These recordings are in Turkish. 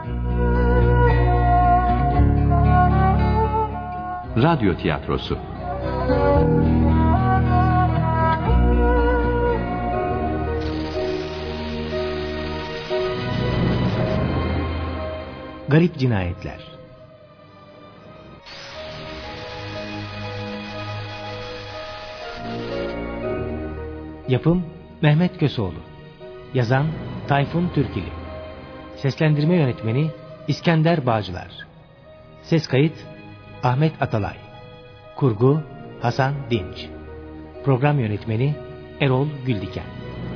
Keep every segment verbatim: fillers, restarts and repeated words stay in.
Radyo tiyatrosu. Garip cinayetler. Yapım Mehmet Köseoğlu. Yazan Tayfun Türkili. Seslendirme yönetmeni İskender Bağcılar. Ses kayıt Ahmet Atalay. Kurgu Hasan Dinç. Program yönetmeni Erol Güldiken.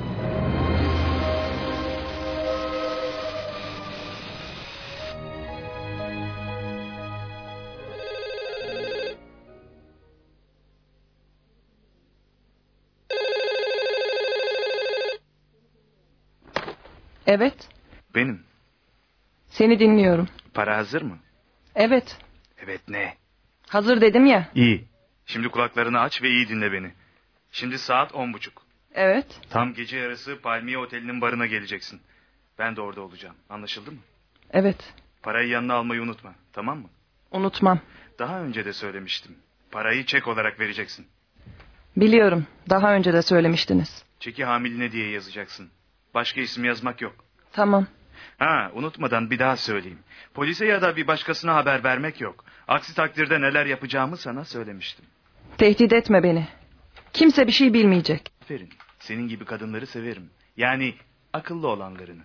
Evet. Benim. Seni dinliyorum. Para hazır mı? Evet. Evet ne? Hazır dedim ya. İyi. Şimdi kulaklarını aç ve iyi dinle beni. Şimdi saat on buçuk. Evet. Tam gece yarısı Palmiye Oteli'nin barına geleceksin. Ben de orada olacağım. Anlaşıldı mı? Evet. Parayı yanına almayı unutma. Tamam mı? Unutmam. Daha önce de söylemiştim. Parayı çek olarak vereceksin. Biliyorum. Daha önce de söylemiştiniz. Çeki Hamiline diye yazacaksın. Başka isim yazmak yok. Tamam. Ha, unutmadan bir daha söyleyeyim. Polise ya da bir başkasına haber vermek yok. Aksi takdirde neler yapacağımı sana söylemiştim. Tehdit etme beni. Kimse bir şey bilmeyecek. Aferin. Senin gibi kadınları severim. Yani akıllı olanlarını.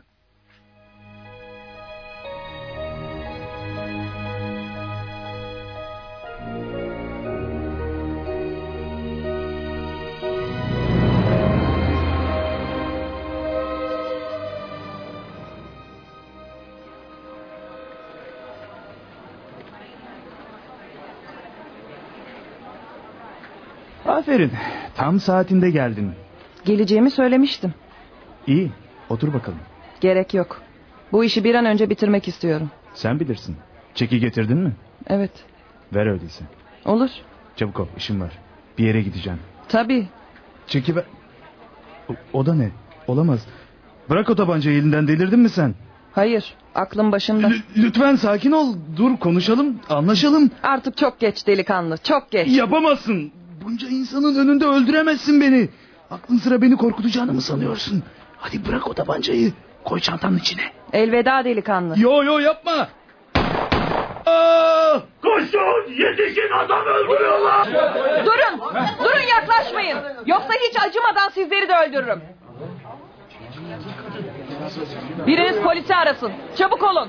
Aferin. Tam saatinde geldin. Geleceğimi söylemiştim. İyi. Otur bakalım. Gerek yok. Bu işi bir an önce bitirmek istiyorum. Sen bilirsin. Çeki getirdin mi? Evet. Ver öyleyse. Olur. Çabuk ol, işim var. Bir yere gideceğim. Tabii. Çeki ver. O, o da ne? Olamaz. Bırak o tabancayı elinden, delirdin mi sen? Hayır. Aklım başımda. L- lütfen sakin ol. Dur konuşalım, anlaşalım. Artık çok geç delikanlı. Çok geç. Yapamazsın. Bunca insanın önünde öldüremezsin beni. Aklın sıra beni korkutacağını mı sanıyorsun? Hadi bırak o tabancayı. Koy çantanın içine. Elveda delikanlı. Yo yo yapma. Aa! Koşun, yetişin, adam öldürüyorlar. Durun. Durun, yaklaşmayın. Yoksa hiç acımadan sizleri de öldürürüm. Biriniz polisi arasın. Çabuk olun.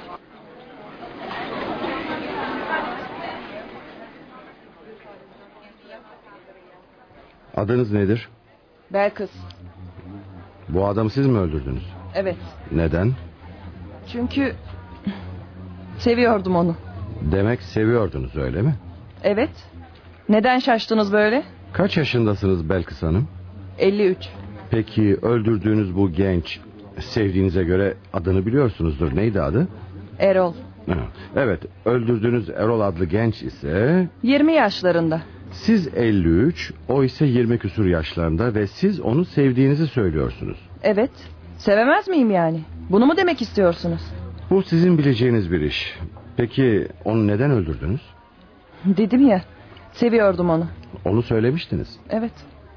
Adınız nedir? Belkıs. Bu adamı siz mi öldürdünüz? Evet. Neden? Çünkü seviyordum onu. Demek seviyordunuz, öyle mi? Evet. Neden şaştınız böyle? Kaç yaşındasınız Belkıs Hanım? elli üç. Peki öldürdüğünüz bu genç, sevdiğinize göre adını biliyorsunuzdur. Neydi adı? Erol. Evet, öldürdüğünüz Erol adlı genç ise... yirmi yaşlarında. Siz elli üç, o ise yirmi küsur yaşlarında ve siz onu sevdiğinizi söylüyorsunuz. Evet. Sevemez miyim yani? Bunu mu demek istiyorsunuz? Bu sizin bileceğiniz bir iş. Peki onu neden öldürdünüz? Dedim ya, seviyordum onu. Onu söylemiştiniz. Evet.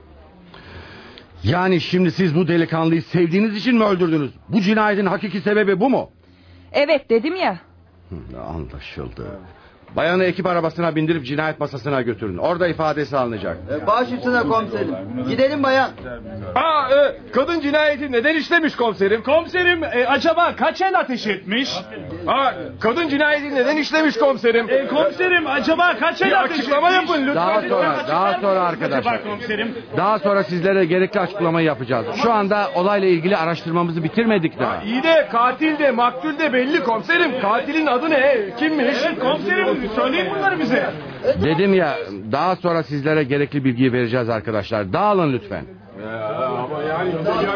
Yani şimdi siz bu delikanlıyı sevdiğiniz için mi öldürdünüz? Bu cinayetin hakiki sebebi bu mu? Evet dedim ya. Anlaşıldı. Bayanı ekip arabasına bindirip cinayet masasına götürün. Orada ifadesi alınacak. E, baş üstüne komiserim. Gidelim bayan. Aa, e, kadın cinayeti neden işlemiş komiserim? Komiserim e, acaba kaç el ateş etmiş? Aa, kadın cinayeti neden işlemiş komiserim? E, komiserim acaba kaç el ateş etmiş? Açıklama yapın lütfen. Daha sonra, daha sonra arkadaşlar. Daha sonra sizlere gerekli açıklamayı yapacağız. Şu anda olayla ilgili araştırmamızı bitirmedik daha. İyi de katil de maktul de belli komiserim. Katilin adı ne? Kimmiş? Evet, komiserim söyleyin bunları bize. Dedim ya, daha sonra sizlere gerekli bilgiyi vereceğiz arkadaşlar. Dağılın lütfen. Ama yani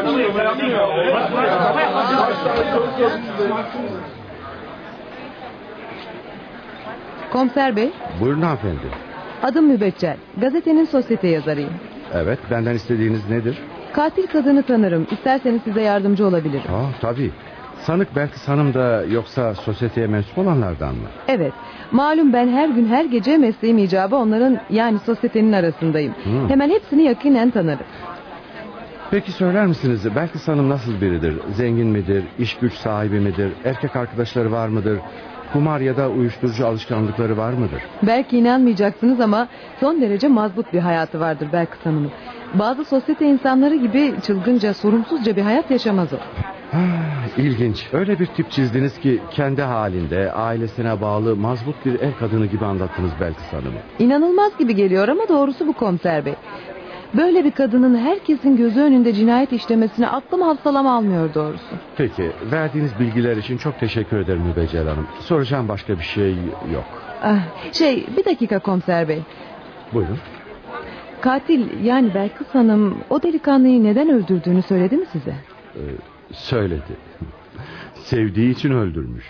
Komiser bey. Buyurun hanımefendi. Adım Mübeccel. Gazetenin sosyete yazarıyım. Evet, benden istediğiniz nedir? Katil kadını tanırım. İsterseniz size yardımcı olabilirim. Aa, tabii. Sanık Belkıs Hanım da yoksa sosyeteye mensup olanlardan mı? Evet. Malum ben her gün her gece mesleğim icabı onların yani sosyetenin arasındayım. Hmm. Hemen hepsini yakinen tanırım. Peki söyler misiniz Belkıs Hanım nasıl biridir? Zengin midir? İş güç sahibi midir? Erkek arkadaşları var mıdır? Kumar ya da uyuşturucu alışkanlıkları var mıdır? Belki inanmayacaksınız ama son derece mazbut bir hayatı vardır Belkıs Hanım'ın. Bazı sosyete insanları gibi çılgınca, sorumsuzca bir hayat yaşamaz o. Ah, ilginç. Öyle bir tip çizdiniz ki kendi halinde, ailesine bağlı mazbut bir ev kadını gibi anlattınız Belkıs Hanım'ı. İnanılmaz gibi geliyor ama doğrusu bu komiser bey. Böyle bir kadının herkesin gözü önünde cinayet işlemesine aklım hafsalam almıyor doğrusu. Peki, verdiğiniz bilgiler için çok teşekkür ederim Mübeccel Hanım. Soracağım başka bir şey yok. Ah, şey, bir dakika komiser bey. Buyurun. Katil yani Belkıs Hanım o delikanlıyı neden öldürdüğünü söyledi mi size? Ee, söyledi. Sevdiği için öldürmüş.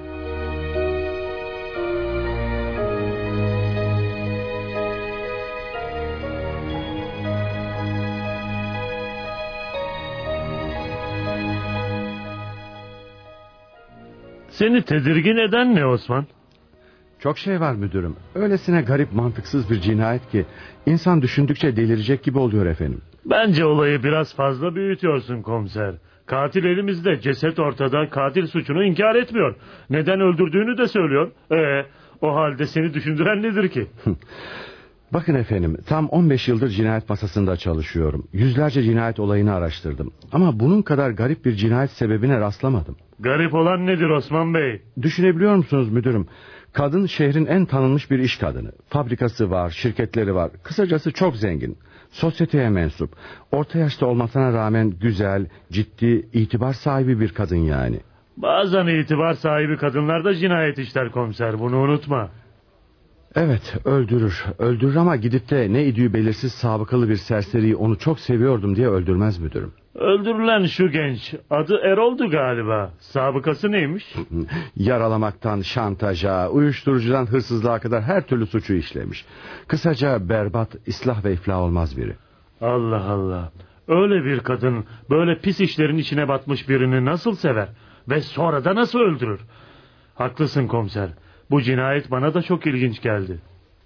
Seni tedirgin eden ne Osman? Çok şey var müdürüm. Öylesine garip, mantıksız bir cinayet ki insan düşündükçe delirecek gibi oluyor efendim. Bence olayı biraz fazla büyütüyorsun komiser. Katil elimizde, ceset ortada, katil suçunu inkar etmiyor. Neden öldürdüğünü de söylüyor. Ee, o halde seni düşündüren nedir ki? Bakın efendim, tam on beş yıldır cinayet masasında çalışıyorum. Yüzlerce cinayet olayını araştırdım. Ama bunun kadar garip bir cinayet sebebine rastlamadım. Garip olan nedir Osman Bey? Düşünebiliyor musunuz müdürüm? Kadın şehrin en tanınmış bir iş kadını. Fabrikası var, şirketleri var. Kısacası çok zengin. Sosyeteye mensup. Orta yaşta olmasına rağmen güzel, ciddi, itibar sahibi bir kadın yani. Bazen itibar sahibi kadınlar da cinayet işler komiser, bunu unutma. Evet, öldürür. Öldürür ama gidip de ne idüğü belirsiz sabıkalı bir serseriyi onu çok seviyordum diye öldürmez müdürüm. Öldürülen şu genç, adı Erol'du galiba. Sabıkası neymiş? Yaralamaktan şantaja, uyuşturucudan hırsızlığa kadar her türlü suçu işlemiş. Kısaca berbat, islah ve iflah olmaz biri. Allah Allah. Öyle bir kadın böyle pis işlerin içine batmış birini nasıl sever? Ve sonra da nasıl öldürür? Haklısın komiser. Bu cinayet bana da çok ilginç geldi.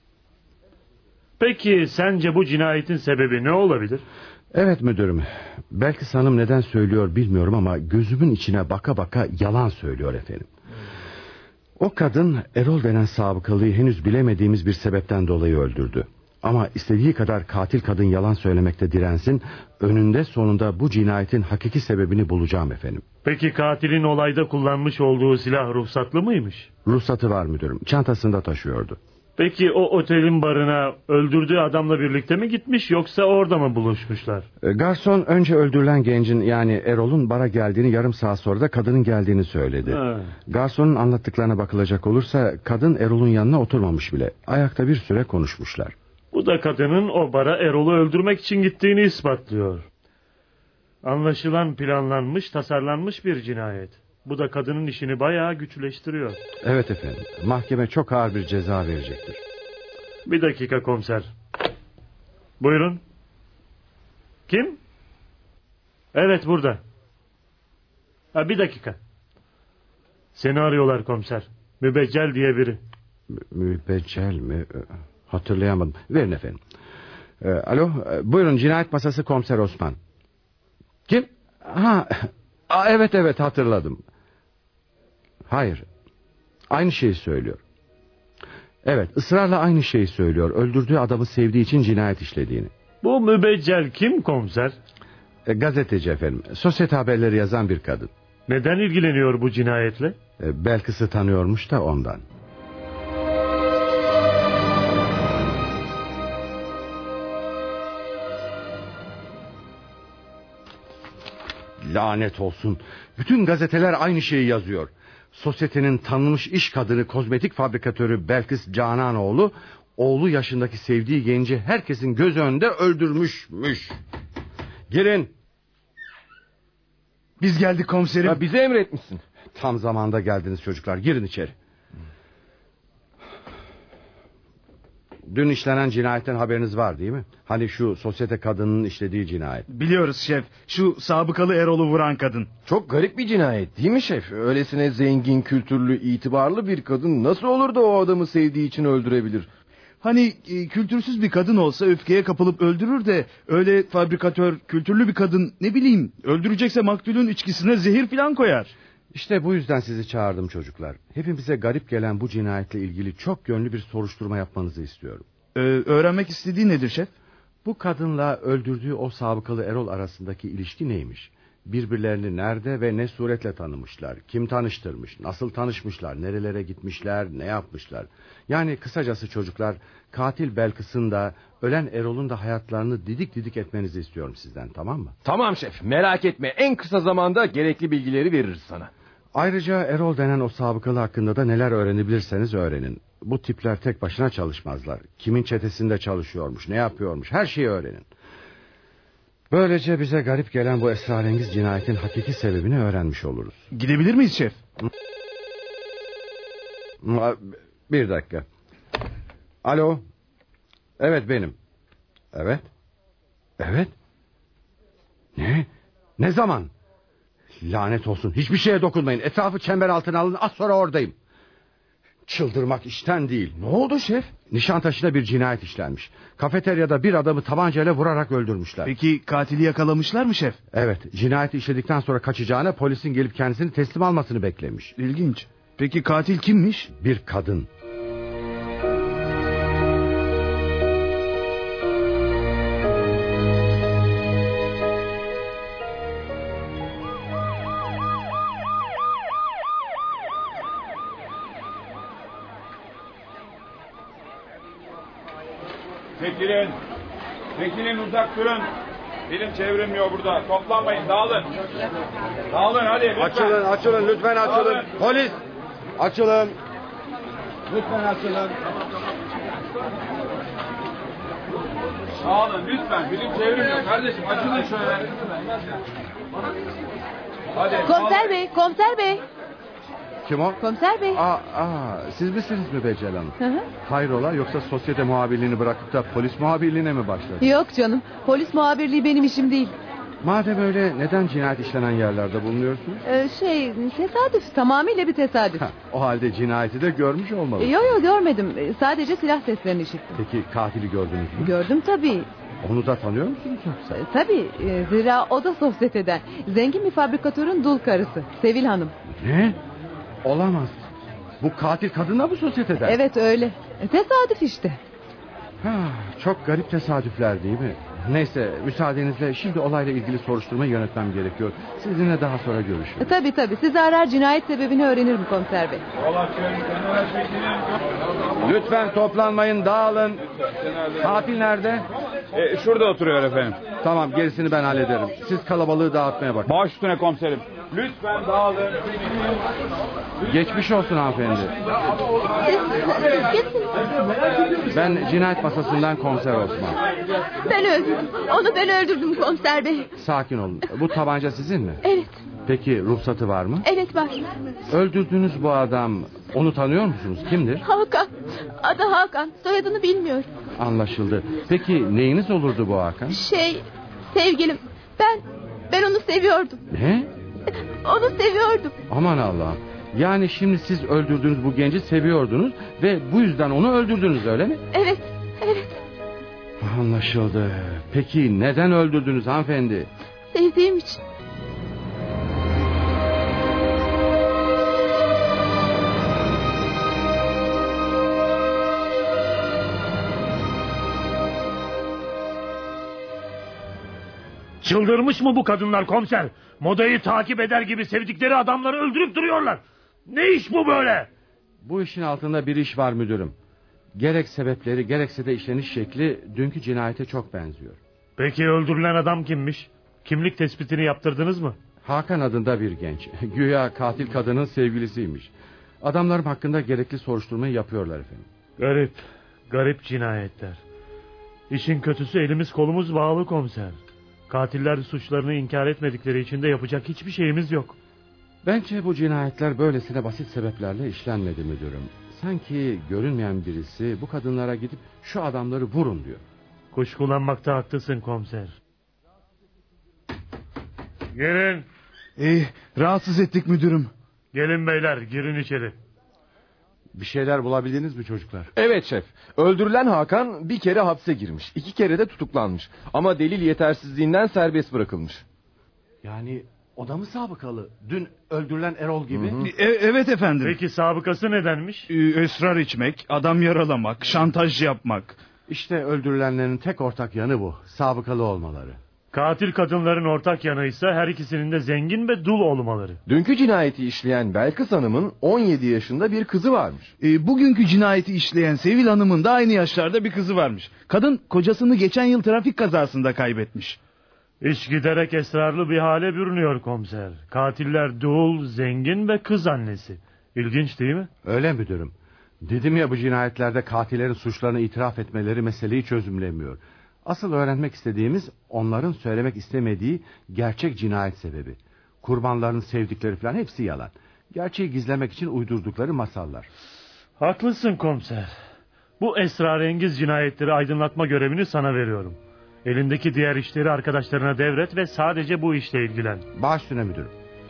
Peki sence bu cinayetin sebebi ne olabilir? Evet müdürüm. Belkıs Hanım neden söylüyor bilmiyorum ama gözümün içine baka baka yalan söylüyor efendim. O kadın Erol denen sabıkalıyı henüz bilemediğimiz bir sebepten dolayı öldürdü. Ama istediği kadar katil kadın yalan söylemekte dirensin, önünde sonunda bu cinayetin hakiki sebebini bulacağım efendim. Peki katilin olayda kullanmış olduğu silah ruhsatlı mıymış? Ruhsatı var müdürüm, çantasında taşıyordu. Peki o otelin barına öldürdüğü adamla birlikte mi gitmiş yoksa orada mı buluşmuşlar? Garson önce öldürülen gencin yani Erol'un bara geldiğini, yarım saat sonra da kadının geldiğini söyledi. Ha. Garsonun anlattıklarına bakılacak olursa kadın Erol'un yanına oturmamış bile. Ayakta bir süre konuşmuşlar. Bu da kadının o bara Erol'u öldürmek için gittiğini ispatlıyor. Anlaşılan planlanmış, tasarlanmış bir cinayet. Bu da kadının işini bayağı güçleştiriyor. Evet efendim. Mahkeme çok ağır bir ceza verecektir. Bir dakika komiser. Buyurun. Kim? Evet burada. Ha, bir dakika. Seni arıyorlar komiser. Mübeccel diye biri. M- mübeccel mi? Hatırlayamadım. Verin efendim. Ee, alo. Buyurun, cinayet masası komiser Osman. Kim? Ha. Aa, evet evet hatırladım. Hayır. Aynı şeyi söylüyor. Evet, ısrarla aynı şeyi söylüyor. Öldürdüğü adamı sevdiği için cinayet işlediğini. Bu mübeccel kim komiser? E, gazeteci efendim. Sosyete haberleri yazan bir kadın. Neden ilgileniyor bu cinayetle? E, Belkıs'ı tanıyormuş da ondan. Lanet olsun. Bütün gazeteler aynı şeyi yazıyor. Sosyetenin tanınmış iş kadını kozmetik fabrikatörü Belkıs Cananoğlu, oğlu yaşındaki sevdiği genci herkesin göz önünde öldürmüşmüş. Girin. Biz geldik komiserim. Ya bize emretmişsin. Tam zamanda geldiniz çocuklar. Girin içeri. Dün işlenen cinayetten haberiniz var değil mi? Hani şu sosyete kadının işlediği cinayet. Biliyoruz şef. Şu sabıkalı Erol'u vuran kadın. Çok garip bir cinayet değil mi şef? Öylesine zengin, kültürlü, itibarlı bir kadın nasıl olur da o adamı sevdiği için öldürebilir? Hani e, kültürsüz bir kadın olsa öfkeye kapılıp öldürür de... ...öyle fabrikatör, kültürlü bir kadın ne bileyim... ...öldürecekse maktulün içkisine zehir falan koyar. İşte bu yüzden sizi çağırdım çocuklar. Hepimize garip gelen bu cinayetle ilgili çok yönlü bir soruşturma yapmanızı istiyorum. Ee, öğrenmek istediği nedir şef? Bu kadınla öldürdüğü o sabıkalı Erol arasındaki ilişki neymiş? Birbirlerini nerede ve ne suretle tanımışlar? Kim tanıştırmış? Nasıl tanışmışlar? Nerelere gitmişler? Ne yapmışlar? Yani kısacası çocuklar, katil Belkıs'ın da ölen Erol'un da hayatlarını didik didik etmenizi istiyorum sizden, tamam mı? Tamam şef, merak etme, en kısa zamanda gerekli bilgileri veririz sana. Ayrıca Erol denen o sabıkalı hakkında da neler öğrenebilirseniz öğrenin. Bu tipler tek başına çalışmazlar. Kimin çetesinde çalışıyormuş, ne yapıyormuş, her şeyi öğrenin. Böylece bize garip gelen bu esrarengiz cinayetin hakiki sebebini öğrenmiş oluruz. Gidebilir miyiz şef? Bir dakika. Alo. Evet benim. Evet. Evet. Ne? Ne zaman? Lanet olsun. Hiçbir şeye dokunmayın. Etrafı çember altına alın. Az sonra oradayım. Çıldırmak işten değil. Ne oldu şef? Nişantaşı'nda bir cinayet işlenmiş. Kafeteryada bir adamı tabancayla vurarak öldürmüşler. Peki katili yakalamışlar mı şef? Evet. Cinayeti işledikten sonra kaçacağına polisin gelip kendisini teslim almasını beklemiş. İlginç. Peki katil kimmiş? Bir kadın. Çekilin. Çekilin, uzak durun. Film çevrilmiyor burada. Toplanmayın, dağılın. Dağılın hadi lütfen. Açılın, açılın lütfen açılın. Dağılın. Polis! Açılın. Lütfen açılın. Dağılın lütfen. Film çevrilmiyor kardeşim. Açılın şöyle. Hadi. Komiser bey, komiser bey. Kim o? Komiser bey. Aa, aa, siz misiniz Mübeccel Hanım? Hı hı. Hayrola, yoksa sosyete muhabirliğini bırakıp da polis muhabirliğine mi başladın? Yok canım, polis muhabirliği benim işim değil. Madem öyle, neden cinayet işlenen yerlerde bulunuyorsunuz? Ee, şey, tesadüf, tamamıyla bir tesadüf. Ha, o halde cinayeti de görmüş olmalı. Yok yok görmedim, sadece silah seslerini işittim. Peki katili gördünüz mü? Gördüm tabii. Onu da tanıyor musunuz yoksa? Ee, tabii, e, zira o da sosyeteden. Zengin bir fabrikatörün dul karısı, Sevil Hanım. Ne? Olamaz. Bu katil kadın da bu sosyeteden. Evet öyle. E, tesadüf işte. Ha, çok garip tesadüfler değil mi? Neyse, müsaadenizle şimdi olayla ilgili soruşturmayı yönetmem gerekiyor. Sizinle daha sonra görüşürüz. E, tabii tabii, sizi arar, cinayet sebebini öğrenirim komiser bey. Lütfen toplanmayın, dağılın. Katil nerede? E, şurada oturuyor efendim. Tamam, gerisini ben hallederim. Siz kalabalığı dağıtmaya bakın. Baş üstüne komiserim. Lütfen dağılın. Geçmiş olsun hanımefendi. Ben cinayet masasından komiser Osman. Ben öldürdüm. Onu ben öldürdüm komiser bey. Sakin olun. Bu tabanca sizin mi? Evet. Peki ruhsatı var mı? Evet var. Öldürdüğünüz bu adam, onu tanıyor musunuz? Kimdir? Hakan. Adı Hakan. Soyadını bilmiyorum. Anlaşıldı. Peki neyiniz olurdu bu Hakan? Şey, sevgilim. Ben, ben onu seviyordum. Ne? Onu seviyordum. Aman Allah'ım. Yani şimdi siz öldürdüğünüz bu genci seviyordunuz ve bu yüzden onu öldürdünüz, öyle mi? Evet, evet. Anlaşıldı. Peki neden öldürdünüz hanımefendi? Sevdiğim için. Çıldırmış mı bu kadınlar komiser? Modayı takip eder gibi sevdikleri adamları öldürüp duruyorlar. Ne iş bu böyle? Bu işin altında bir iş var müdürüm. Gerek sebepleri gerekse de işleniş şekli dünkü cinayete çok benziyor. Peki öldürülen adam kimmiş? Kimlik tespitini yaptırdınız mı? Hakan adında bir genç. Güya katil kadının sevgilisiymiş. Adamlarım hakkında gerekli soruşturmayı yapıyorlar efendim. Garip, garip cinayetler. İşin kötüsü elimiz kolumuz bağlı komiser. Katiller suçlarını inkar etmedikleri için de yapacak hiçbir şeyimiz yok. Bence bu cinayetler böylesine basit sebeplerle işlenmedi müdürüm. Sanki görünmeyen birisi bu kadınlara gidip şu adamları vurun diyor. Kuşkulanmakta haklısın komiser. Girin. Ee, rahatsız ettik müdürüm. Gelin beyler, girin içeri. Bir şeyler bulabildiniz mi çocuklar? Evet şef. Öldürülen Hakan bir kere hapse girmiş. İki kere de tutuklanmış. Ama delil yetersizliğinden serbest bırakılmış. Yani o da mı sabıkalı? Dün öldürülen Erol gibi. Hı hı. E, evet efendim. Peki sabıkası nedenmiş? Ee, esrar içmek, adam yaralamak, şantaj yapmak. İşte öldürülenlerin tek ortak yanı bu. Sabıkalı olmaları. Katil kadınların ortak yanıysa her ikisinin de zengin ve dul olmaları. Dünkü cinayeti işleyen Belkıs Hanım'ın on yedi yaşında bir kızı varmış. E, bugünkü cinayeti işleyen Sevil Hanım'ın da aynı yaşlarda bir kızı varmış. Kadın kocasını geçen yıl trafik kazasında kaybetmiş. İş giderek esrarlı bir hale bürünüyor komiser. Katiller dul, zengin ve kız annesi. İlginç değil mi? Öyle müdürüm. Dedim ya, bu cinayetlerde katillerin suçlarını itiraf etmeleri meseleyi çözümlemiyor. Asıl öğrenmek istediğimiz onların söylemek istemediği gerçek cinayet sebebi. Kurbanların sevdikleri falan hepsi yalan. Gerçeği gizlemek için uydurdukları masallar. Haklısın komiser. Bu esrarengiz cinayetleri aydınlatma görevini sana veriyorum. Elindeki diğer işleri arkadaşlarına devret ve sadece bu işle ilgilen. Baş üstüne müdürüm.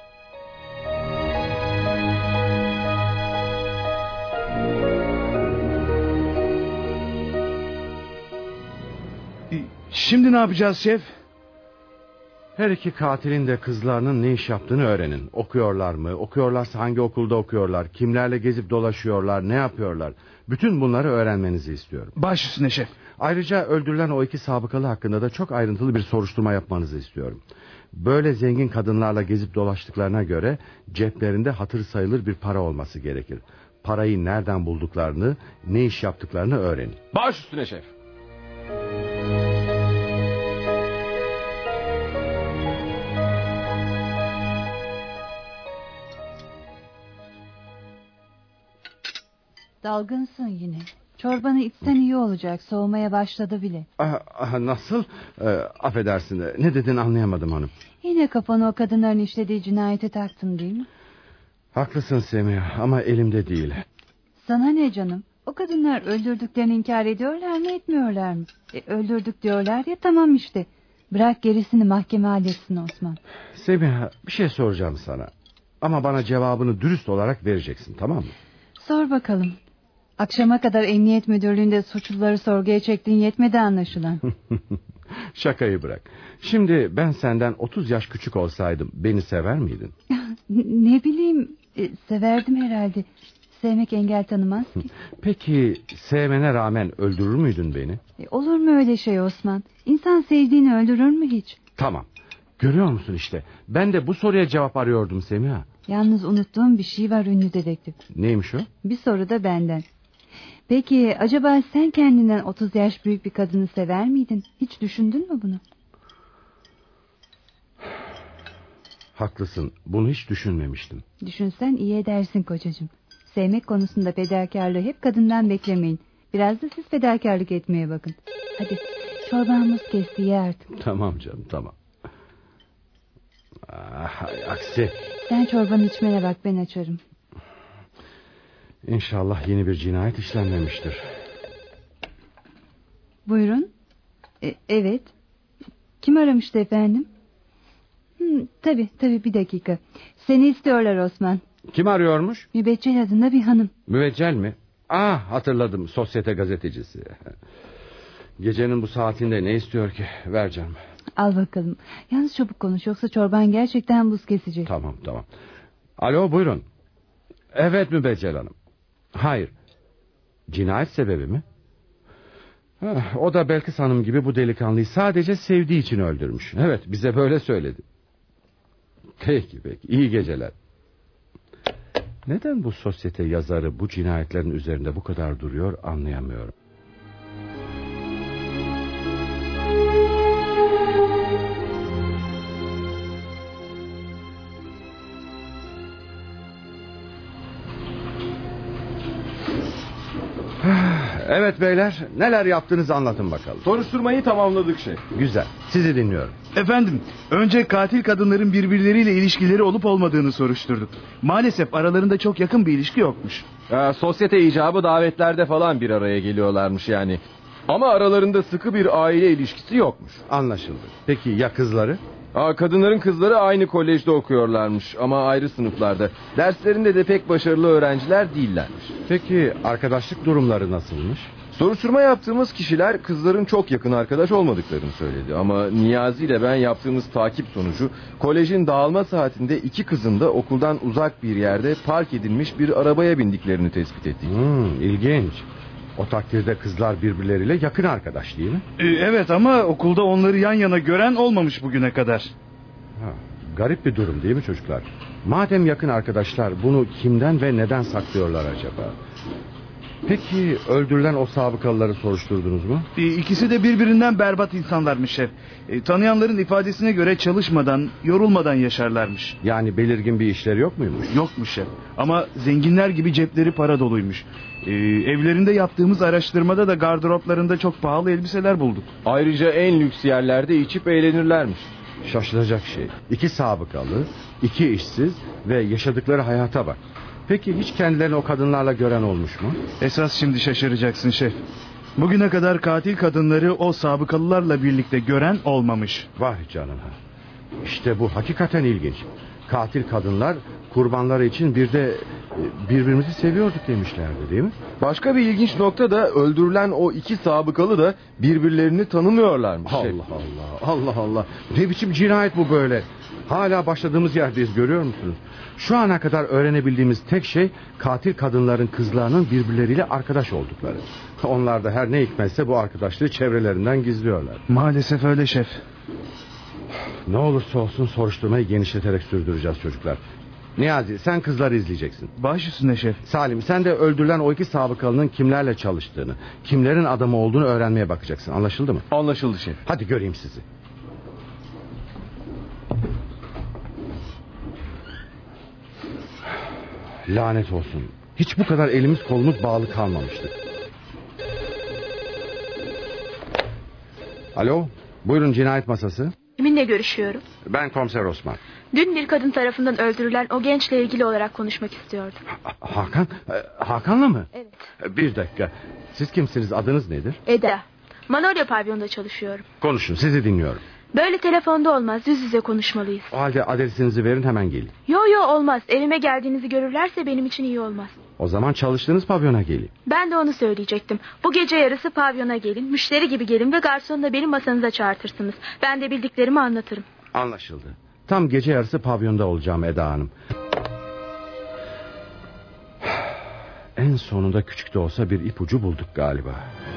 Şimdi ne yapacağız şef? Her iki katilin de kızlarının ne iş yaptığını öğrenin. Okuyorlar mı? Okuyorlarsa hangi okulda okuyorlar? Kimlerle gezip dolaşıyorlar? Ne yapıyorlar? Bütün bunları öğrenmenizi istiyorum. Baş üstüne şef. Ayrıca öldürülen o iki sabıkalı hakkında da çok ayrıntılı bir soruşturma yapmanızı istiyorum. Böyle zengin kadınlarla gezip dolaştıklarına göre ceplerinde hatır sayılır bir para olması gerekir. Parayı nereden bulduklarını, ne iş yaptıklarını öğrenin. Baş üstüne şef. Dalgınsın yine. Çorbanı içsen iyi olacak. Soğumaya başladı bile. Ah, ah, nasıl? Ee, affedersin de, ne dedin anlayamadım hanım. Yine kafanı o kadınların işlediği cinayete taktın değil mi? Haklısın Semih ama elimde değil. Sana ne canım? O kadınlar öldürdüklerini inkar ediyorlar mı, etmiyorlar mı? E, öldürdük diyorlar ya, tamam işte. Bırak gerisini mahkeme halletsin Osman. Semih, bir şey soracağım sana. Ama bana cevabını dürüst olarak vereceksin, tamam mı? Sor bakalım. Akşama kadar emniyet müdürlüğünde suçluları sorguya çektiğin yetmedi anlaşılan. Şakayı bırak. Şimdi ben senden otuz yaş küçük olsaydım beni sever miydin? Ne bileyim, e, severdim herhalde. Sevmek engel tanımaz ki. Peki sevmene rağmen öldürür müydün beni? E, olur mu öyle şey Osman? İnsan sevdiğini öldürür mü hiç? Tamam. Görüyor musun işte? Ben de bu soruya cevap arıyordum Semiha. Yalnız unuttuğum bir şey var ünlü dedektif. Neymiş o? Bir soru da benden. Peki acaba sen kendinden otuz yaş büyük bir kadını sever miydin? Hiç düşündün mü bunu? Haklısın. Bunu hiç düşünmemiştim. Düşünsen iyi edersin kocacığım. Sevmek konusunda fedakarlığı hep kadından beklemeyin. Biraz da siz fedakarlık etmeye bakın. Hadi çorbamız kesti, ye artık. Tamam canım, tamam. Ah, aksi. Sen çorbanı içmene bak, ben açarım. İnşallah yeni bir cinayet işlenmemiştir. Buyurun. E, evet. Kim aramıştı efendim? Hmm, tabii tabii, bir dakika. Seni istiyorlar Osman. Kim arıyormuş? Mübeccel adında bir hanım. Mübeccel mi? Ah, hatırladım, sosyete gazetecisi. Gecenin bu saatinde ne istiyor ki? Ver canım. Al bakalım. Yalnız çabuk konuş, yoksa çorban gerçekten buz kesecek. Tamam tamam. Alo, buyurun. Evet Mübeccel Hanım. Hayır. Cinayet sebebi mi? Heh, o da Belkıs Hanım gibi bu delikanlıyı sadece sevdiği için öldürmüş. Evet, bize böyle söyledi. Peki peki, iyi geceler. Neden bu sosyete yazarı bu cinayetlerin üzerinde bu kadar duruyor anlayamıyorum. Evet beyler, neler yaptığınızı anlatın bakalım. Soruşturmayı tamamladık şef. Güzel, sizi dinliyorum. Efendim, önce katil kadınların birbirleriyle ilişkileri olup olmadığını soruşturduk. Maalesef aralarında çok yakın bir ilişki yokmuş. Ee, sosyete icabı davetlerde falan bir araya geliyorlarmış yani. Ama aralarında sıkı bir aile ilişkisi yokmuş. Anlaşıldı. Peki ya kızları? Aa, kadınların kızları aynı kolejde okuyorlarmış ama ayrı sınıflarda. Derslerinde de pek başarılı öğrenciler değillermiş. Peki arkadaşlık durumları nasılmış? Soruşturma yaptığımız kişiler kızların çok yakın arkadaş olmadıklarını söyledi. Ama Niyazi ile ben yaptığımız takip sonucu kolejin dağılma saatinde iki kızın da okuldan uzak bir yerde park edilmiş bir arabaya bindiklerini tespit ettik. Hmm, ilginç. O takdirde kızlar birbirleriyle yakın arkadaş değil mi? Ee, evet ama okulda onları yan yana gören olmamış bugüne kadar. Ha, garip bir durum değil mi çocuklar? Madem yakın arkadaşlar, bunu kimden ve neden saklıyorlar acaba? Peki öldürülen o sabıkalıları soruşturdunuz mu? Ee, ikisi de birbirinden berbat insanlarmış şef. Ee, tanıyanların ifadesine göre çalışmadan, yorulmadan yaşarlarmış. Yani belirgin bir işleri yok muymuş? Yokmuş şef. Ama zenginler gibi cepleri para doluymuş. Ee, evlerinde yaptığımız araştırmada da gardıroplarında çok pahalı elbiseler bulduk. Ayrıca en lüks yerlerde içip eğlenirlermiş. Şaşılacak şey. İki sabıkalı, iki işsiz ve yaşadıkları hayata bak. Peki hiç kendilerini o kadınlarla gören olmuş mu? Esas şimdi şaşıracaksın şef. Bugüne kadar katil kadınları o sabıkalılarla birlikte gören olmamış. Vay canına. İşte bu hakikaten ilginç. Katil kadınlar kurbanları için bir de birbirimizi seviyorduk demişlerdi değil mi? Başka bir ilginç nokta da öldürülen o iki sabıkalı da birbirlerini tanımıyorlarmış. Allah Allah, Allah Allah. Ne biçim cinayet bu böyle? Hala başladığımız yerdeyiz, görüyor musunuz? Şu ana kadar öğrenebildiğimiz tek şey katil kadınların kızlarının birbirleriyle arkadaş oldukları. Onlar da her ne hikmetse bu arkadaşlığı çevrelerinden gizliyorlar. Maalesef öyle şef. Ne olursa olsun soruşturmayı genişleterek sürdüreceğiz çocuklar. Niyazi, sen kızları izleyeceksin. Baş üstüne şef. Salim, sen de öldürülen o iki sabıkalının kimlerle çalıştığını, kimlerin adamı olduğunu öğrenmeye bakacaksın. Anlaşıldı mı? Anlaşıldı şef. Hadi göreyim sizi. Lanet olsun. Hiç bu kadar elimiz kolumuz bağlı kalmamıştı. Alo, buyurun cinayet masası. Kiminle görüşüyorum? Ben komiser Osman. Dün bir kadın tarafından öldürülen o gençle ilgili olarak konuşmak istiyordum. Ha- Hakan? Hakan'la mı? Evet. Bir dakika. Siz kimsiniz? Adınız nedir? Eda. Manolya pavyonda çalışıyorum. Konuşun, sizi dinliyorum. Böyle telefonda olmaz, yüz yüze konuşmalıyız. O halde adresinizi verin, hemen gelin. Yo yo olmaz, evime geldiğinizi görürlerse benim için iyi olmaz. O zaman çalıştığınız pavyona gelin. Ben de onu söyleyecektim. Bu gece yarısı pavyona gelin, müşteri gibi gelin ve garsonu da benim masanıza çağırtırsınız. Ben de bildiklerimi anlatırım. Anlaşıldı. Tam gece yarısı pavyonda olacağım Eda Hanım. En sonunda küçük de olsa bir ipucu bulduk galiba.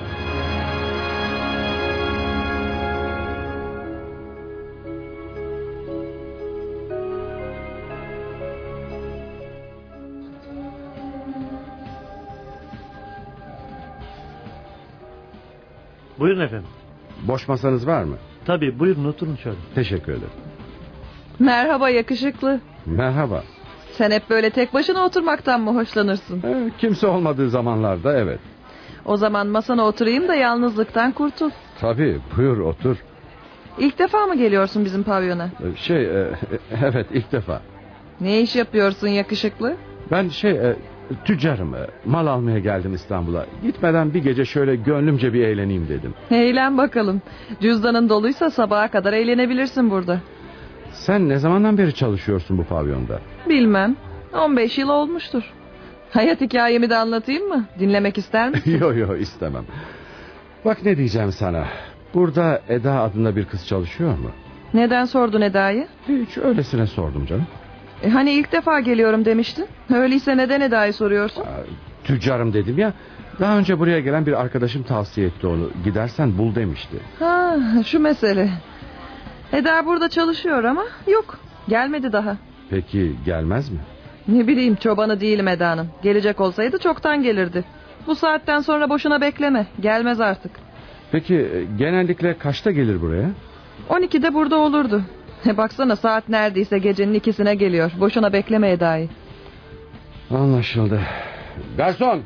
Buyurun efendim. Boş masanız var mı? Tabii, buyurun oturun şöyle. Teşekkür ederim. Merhaba yakışıklı. Merhaba. Sen hep böyle tek başına oturmaktan mı hoşlanırsın? Ee, kimse olmadığı zamanlarda evet. O zaman masana oturayım da yalnızlıktan kurtul. Tabii, buyur otur. İlk defa mı geliyorsun bizim pavyona? Ee, Şey e, evet ilk defa. Ne iş yapıyorsun yakışıklı? Ben şey e, tüccarım. e, Mal almaya geldim İstanbul'a. Gitmeden bir gece şöyle gönlümce bir eğleneyim dedim. Eğlen bakalım. Cüzdanın doluysa sabaha kadar eğlenebilirsin burada. Sen ne zamandan beri çalışıyorsun bu pavyonda? Bilmem. on beş yıl olmuştur. Hayat hikayemi de anlatayım mı? Dinlemek ister misin? Yok yok istemem. Bak ne diyeceğim sana. Burada Eda adında bir kız çalışıyor mu? Neden sordun Eda'yı? Hiç öylesine sordum canım. E hani ilk defa geliyorum demiştin. Öyleyse neden Eda'yı soruyorsun? Aa, tüccarım dedim ya. Daha önce buraya gelen bir arkadaşım tavsiye etti onu. Gidersen bul demişti. Ha, şu mesele. Eda burada çalışıyor ama yok. Gelmedi daha. Peki gelmez mi? Ne bileyim, çobanı değilim Eda'nın. Gelecek olsaydı çoktan gelirdi. Bu saatten sonra boşuna bekleme. Gelmez artık. Peki genellikle kaçta gelir buraya? on ikide burada olurdu. Baksana saat neredeyse gecenin ikisine geliyor. Boşuna bekleme Eda'yı. Anlaşıldı. Garson,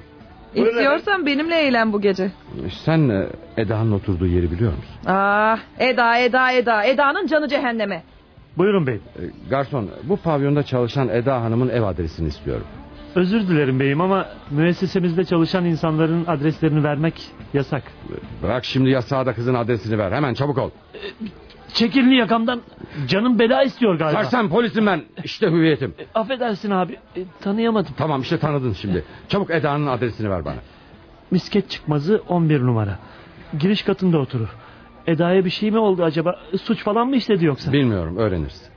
İstiyorsan benimle eğlen bu gece. Sen e, Eda'nın oturduğu yeri biliyor musun? Ah, Eda, Eda, Eda. Eda'nın canı cehenneme. Buyurun bey. E, garson, bu pavyonda çalışan Eda Hanım'ın ev adresini istiyorum. Özür dilerim beyim ama müessesemizde çalışan insanların adreslerini vermek yasak. Bırak şimdi yasağı da kızın adresini ver. Hemen çabuk ol. Çekilini yakamdan, canım bela istiyor galiba. Sersem polisim ben. İşte hüviyetim. E, affedersin abi, e, tanıyamadım. Tamam işte tanıdın şimdi. Çabuk Eda'nın adresini ver bana. Misket çıkmazı on bir numara. Giriş katında oturur. Eda'ya bir şey mi oldu acaba? Suç falan mı işledi yoksa? Bilmiyorum, öğreniriz.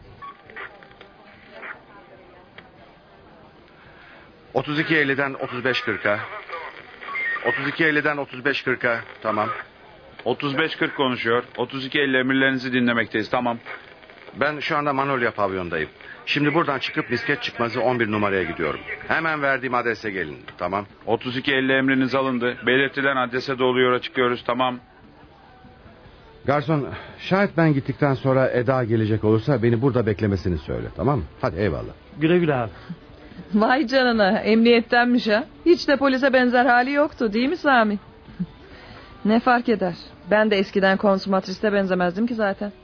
otuz iki elliden otuz beş kırka. otuz iki elliden otuz beş kırka. Tamam. otuz beş kırk konuşuyor. otuz iki elli emirlerinizi dinlemekteyiz. Tamam. Ben şu anda Manolya pavyondayım. Şimdi buradan çıkıp misket çıkmazı on bir numaraya gidiyorum. Hemen verdiğim adrese gelin. Tamam. otuz iki elli emriniz alındı. Belirtilen adrese doğru yola çıkıyoruz. Tamam. Garson, şayet ben gittikten sonra Eda gelecek olursa beni burada beklemesini söyle. Tamam mı? Hadi eyvallah. Güle güle abi. Vay canına, emniyettenmiş ha. Hiç de polise benzer hali yoktu değil mi Sami? Ne fark eder? Ben de eskiden konsumatriste benzemezdim ki zaten.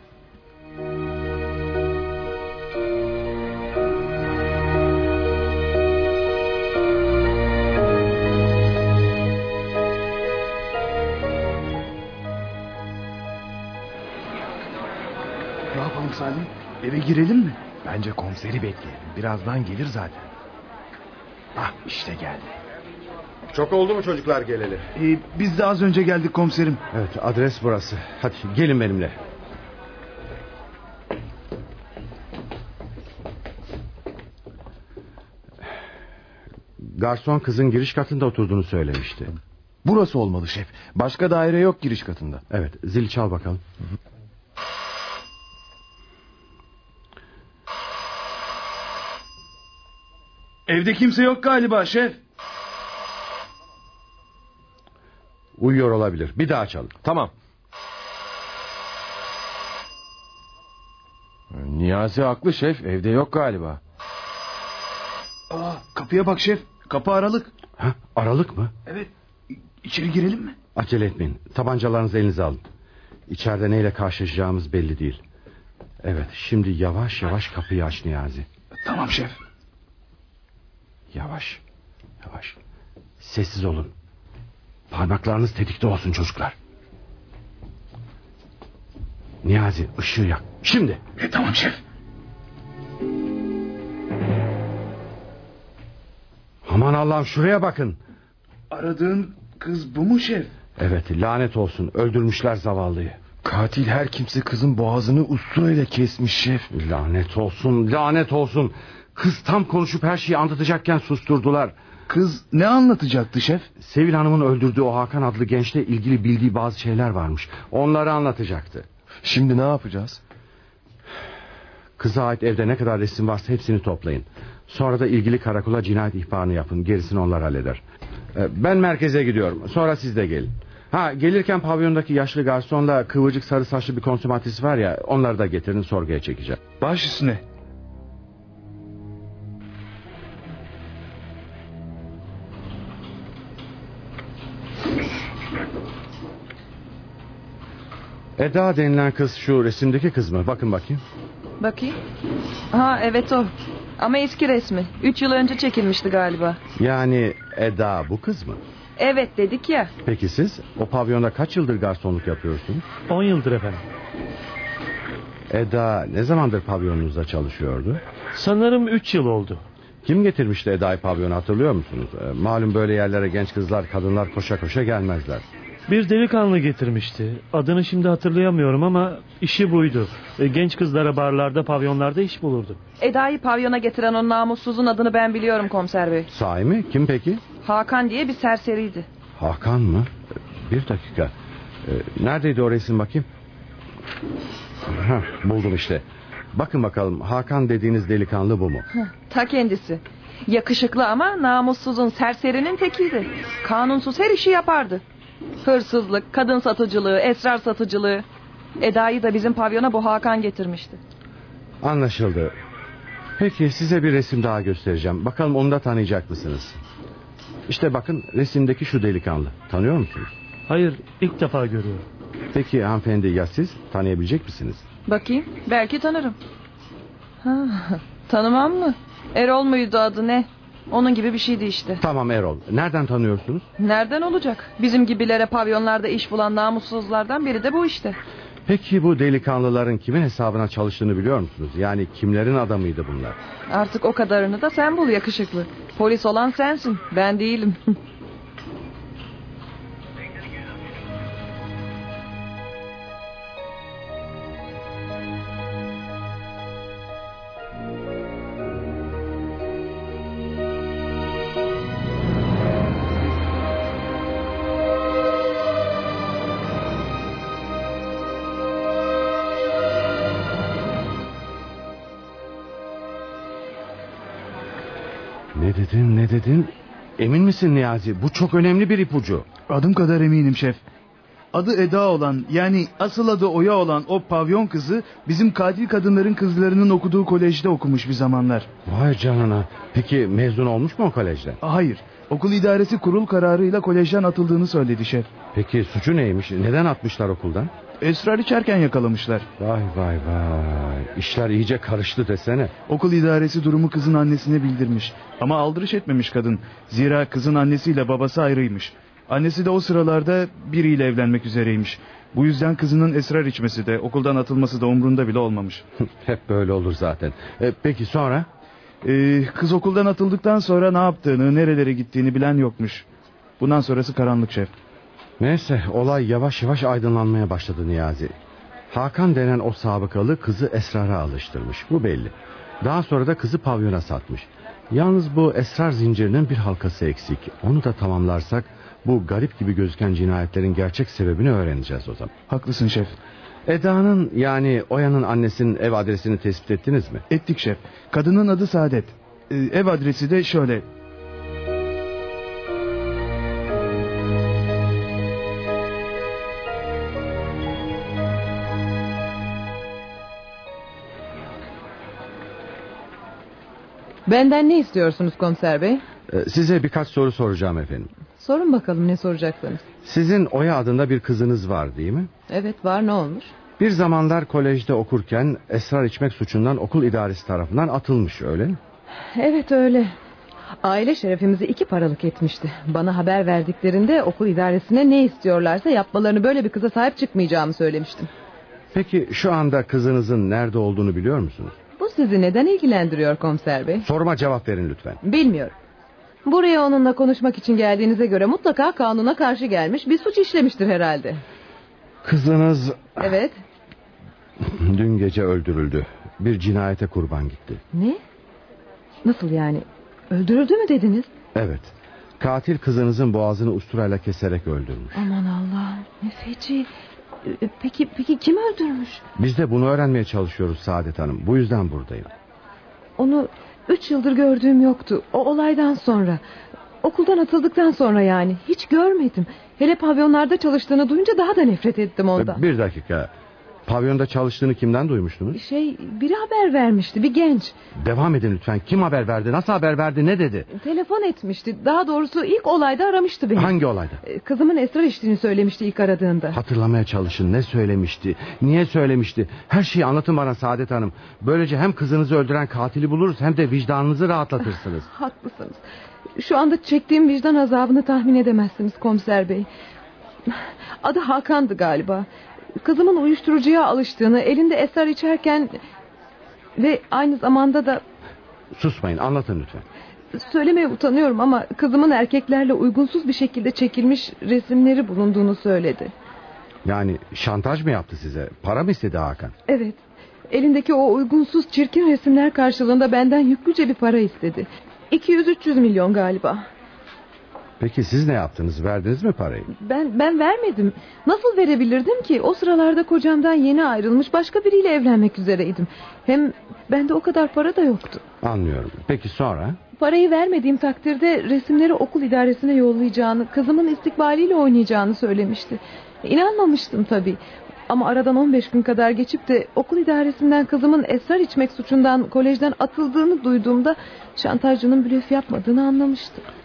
Ne yapalım Salim? Eve girelim mi? Bence komiseri bekleyelim. Birazdan gelir zaten. Ah işte geldi. Çok oldu mu çocuklar geleli? Ee, biz de az önce geldik komiserim. Evet, adres burası. Hadi gelin benimle. Garson kızın giriş katında oturduğunu söylemişti. Burası olmalı şef. Başka daire yok giriş katında. Evet, zil çal bakalım. Hı hı. Evde kimse yok galiba şef. Uyuyor olabilir. Bir daha çalın. Tamam. Niyazi haklı şef. Evde yok galiba. Aa, kapıya bak şef. Kapı aralık. Ha, aralık mı? Evet. İçeri girelim mi? Acele etmeyin. Tabancalarınızı elinize alın. İçeride neyle karşılaşacağımız belli değil. Evet, şimdi yavaş yavaş kapıyı aç Niyazi. Tamam şef. Yavaş. Yavaş. Sessiz olun. Parmaklarınız tetikte olsun çocuklar. Niyazi ışığı yak. Şimdi. E, tamam şef. Aman Allah'ım şuraya bakın. Aradığın kız bu mu şef? Evet, lanet olsun. Öldürmüşler zavallıyı. Katil her kimse kızın boğazını usturayla kesmiş şef. Lanet olsun, lanet olsun. Kız tam konuşup her şeyi anlatacakken susturdular. Kız ne anlatacaktı şef? Sevil Hanım'ın öldürdüğü o Hakan adlı gençle ilgili bildiği bazı şeyler varmış. Onları anlatacaktı. Şimdi ne yapacağız? Kıza ait evde ne kadar resim varsa hepsini toplayın. Sonra da ilgili karakola cinayet ihbarını yapın. Gerisini onlar halleder. Ben merkeze gidiyorum. Sonra siz de gelin. Ha, gelirken pavyondaki yaşlı garsonla kıvırcık sarı saçlı bir konsumatris var ya, onları da getirin, sorguya çekeceğim. Baş üstüne. Eda denilen kız şu resimdeki kız mı? Bakın bakayım. Bakayım. Ha evet o. Ama eski resmi. Üç yıl önce çekilmişti galiba. Yani Eda bu kız mı? Evet dedik ya. Peki siz o pavyonda kaç yıldır garsonluk yapıyorsunuz? On yıldır efendim. Eda ne zamandır pavyonunuzda çalışıyordu? Sanırım üç yıl oldu. Kim getirmişti Eda'yı pavyona, hatırlıyor musunuz? E, malum böyle yerlere genç kızlar, kadınlar koşa koşa gelmezler. Bir delikanlı getirmişti. Adını şimdi hatırlayamıyorum ama işi buydu. Genç kızlara barlarda, pavyonlarda iş bulurdu. Eda'yı pavyona getiren o namussuzun adını ben biliyorum komiser bey. Sahi mi? Kim peki? Hakan diye bir serseriydi. Hakan mı? Bir dakika. Ee, neredeydi o resim bakayım? Heh, buldum işte. Bakın bakalım, Hakan dediğiniz delikanlı bu mu? Heh, ta kendisi. Yakışıklı ama namussuzun, serserinin tekiydi. Kanunsuz her işi yapardı. Hırsızlık, kadın satıcılığı, esrar satıcılığı. Eda'yı da bizim pavyona bu Hakan getirmişti. Anlaşıldı. Peki size bir resim daha göstereceğim. Bakalım onu da tanıyacak mısınız? İşte bakın resimdeki şu delikanlı. Tanıyor musunuz? Hayır, ilk defa görüyorum. Peki hanımefendi ya siz? Tanıyabilecek misiniz? Bakayım, belki tanırım. Ha, tanımam mı? Erol muydu adı, ne? Onun gibi bir şeydi işte. Tamam Erol. Nereden tanıyorsunuz? Nereden olacak? Bizim gibilere pavyonlarda iş bulan namussuzlardan biri de bu işte. Peki bu delikanlıların kimin hesabına çalıştığını biliyor musunuz? Yani kimlerin adamıydı bunlar? Artık o kadarını da sen bul yakışıklı. Polis olan sensin, ben değilim. Ne dedin ne dedin? Emin misin Niyazi? Bu çok önemli bir ipucu. Adım kadar eminim şef. Adı Eda olan, yani asıl adı Oya olan o pavyon kızı bizim katil kadınların kızlarının okuduğu kolejde okumuş bir zamanlar. Vay canına. Peki mezun olmuş mu o kolejden? Hayır. Okul idaresi kurul kararıyla kolejden atıldığını söyledi şef. Peki suçu neymiş? Neden atmışlar okuldan? Esrar içerken yakalamışlar. Vay vay vay. İşler iyice karıştı desene. Okul idaresi durumu kızın annesine bildirmiş. Ama aldırış etmemiş kadın. Zira kızın annesiyle babası ayrıymış. Annesi de o sıralarda biriyle evlenmek üzereymiş. Bu yüzden kızının esrar içmesi de okuldan atılması da umrunda bile olmamış. Hep böyle olur zaten. E, peki sonra? Ee, kız okuldan atıldıktan sonra ne yaptığını, nerelere gittiğini bilen yokmuş. Bundan sonrası karanlık şef. Neyse, olay yavaş yavaş aydınlanmaya başladı Niyazi. Hakan denen o sabıkalı kızı esrara alıştırmış, bu belli. Daha sonra da kızı pavyona satmış. Yalnız bu esrar zincirinin bir halkası eksik. Onu da tamamlarsak bu garip gibi gözüken cinayetlerin gerçek sebebini öğreneceğiz o zaman. Haklısın şef. Eda'nın, yani Oya'nın annesinin ev adresini tespit ettiniz mi? Ettik şef. Kadının adı Saadet. Ee, ev adresi de şöyle. Benden ne istiyorsunuz komiser bey? Size birkaç soru soracağım efendim. Sorun bakalım, ne soracaksınız? Sizin Oya adında bir kızınız var değil mi? Evet var, ne olmuş? Bir zamanlar kolejde okurken esrar içmek suçundan okul idaresi tarafından atılmış, öyle mi? Evet öyle. Aile şerefimizi iki paralık etmişti. Bana haber verdiklerinde okul idaresine ne istiyorlarsa yapmalarını, böyle bir kıza sahip çıkmayacağımı söylemiştim. Peki şu anda kızınızın nerede olduğunu biliyor musunuz? Bu sizi neden ilgilendiriyor komiser bey? Soruma cevap verin lütfen. Bilmiyorum. Buraya onunla konuşmak için geldiğinize göre mutlaka kanuna karşı gelmiş, bir suç işlemiştir herhalde. Kızınız... Evet. Dün gece öldürüldü. Bir cinayete kurban gitti. Ne? Nasıl yani? Öldürüldü mü dediniz? Evet. Katil kızınızın boğazını usturayla keserek öldürmüş. Aman Allah'ım, ne feci. Peki, peki kim öldürmüş? Biz de bunu öğrenmeye çalışıyoruz Saadet Hanım. Bu yüzden buradayım. Onu üç yıldır gördüğüm yoktu. O olaydan sonra. Okuldan atıldıktan sonra yani. Hiç görmedim. Hele pavyonlarda çalıştığını duyunca daha da nefret ettim ondan. Bir dakika. Pavyonda çalıştığını kimden duymuştunuz? Şey, biri haber vermişti, bir genç. Devam edin lütfen. Kim haber verdi? Nasıl haber verdi? Ne dedi? Telefon etmişti. Daha doğrusu ilk olayda aramıştı beni. Hangi olayda? Kızımın esrar içtiğini söylemişti ilk aradığında. Hatırlamaya çalışın. Ne söylemişti? Niye söylemişti? Her şeyi anlatın bana Saadet Hanım. Böylece hem kızınızı öldüren katili buluruz hem de vicdanınızı rahatlatırsınız. Haklısınız. Şu anda çektiğim vicdan azabını tahmin edemezsiniz komiser bey. Adı Hakan'dı galiba. Kızımın uyuşturucuya alıştığını, elinde esrar içerken ve aynı zamanda da... Susmayın, anlatın lütfen. Söylemeye utanıyorum ama kızımın erkeklerle uygunsuz bir şekilde çekilmiş resimleri bulunduğunu söyledi. Yani şantaj mı yaptı size? Para mı istedi Hakan? Evet. Elindeki o uygunsuz çirkin resimler karşılığında benden yüklüce bir para istedi. iki yüz üç yüz milyon galiba. Peki siz ne yaptınız? Verdiniz mi parayı? Ben ben vermedim. Nasıl verebilirdim ki? O sıralarda kocamdan yeni ayrılmış, başka biriyle evlenmek üzereydim. Hem bende o kadar para da yoktu. Anlıyorum. Peki sonra? Parayı vermediğim takdirde resimleri okul idaresine yollayacağını, kızımın istikbaliyle oynayacağını söylemişti. İnanmamıştım tabii. Ama aradan on beş gün kadar geçip de okul idaresinden kızımın esrar içmek suçundan kolejden atıldığını duyduğumda şantajcının blöf yapmadığını anlamıştım.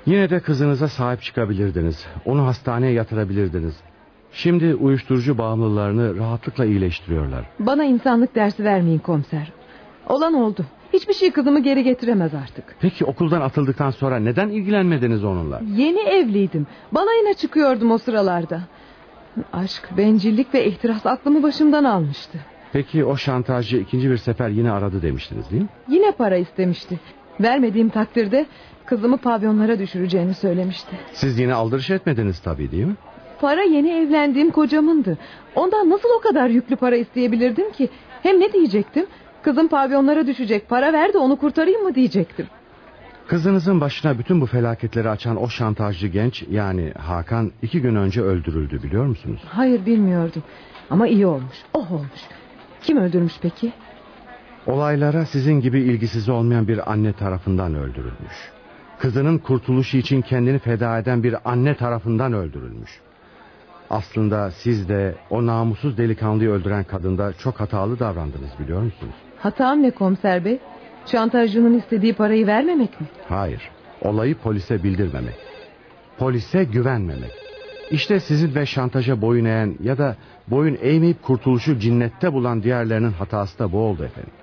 Yine de kızınıza sahip çıkabilirdiniz. Onu hastaneye yatırabilirdiniz. Şimdi uyuşturucu bağımlılarını rahatlıkla iyileştiriyorlar. Bana insanlık dersi vermeyin komiser. Olan oldu. Hiçbir şey kızımı geri getiremez artık. Peki okuldan atıldıktan sonra neden ilgilenmediniz onunla? Yeni evliydim. Balayına çıkıyordum o sıralarda. Aşk, bencillik ve ihtiras aklımı başımdan almıştı. Peki o şantajcı ikinci bir sefer yine aradı demiştiniz değil mi? Yine para istemişti. Vermediğim takdirde kızımı pavyonlara düşüreceğini söylemişti. Siz yine aldırış etmediniz tabii değil mi? Para yeni evlendiğim kocamındı. Ondan nasıl o kadar yüklü para isteyebilirdim ki? Hem ne diyecektim? Kızım pavyonlara düşecek, para ver de onu kurtarayım mı diyecektim. Kızınızın başına bütün bu felaketleri açan o şantajcı genç, yani Hakan, iki gün önce öldürüldü, biliyor musunuz? Hayır, bilmiyordum. Ama iyi olmuş, oh olmuş. Kim öldürmüş peki? Olaylara sizin gibi ilgisiz olmayan bir anne tarafından öldürülmüş. Kızının kurtuluşu için kendini feda eden bir anne tarafından öldürülmüş. Aslında siz de o namussuz delikanlıyı öldüren kadında çok hatalı davrandınız, biliyor musunuz? Hatam ne komiser bey? Şantajcının istediği parayı vermemek mi? Hayır, olayı polise bildirmemek. Polise güvenmemek. İşte sizin ve şantaja boyun eğen ya da boyun eğmeyip kurtuluşu cinnette bulan diğerlerinin hatası da bu oldu efendim.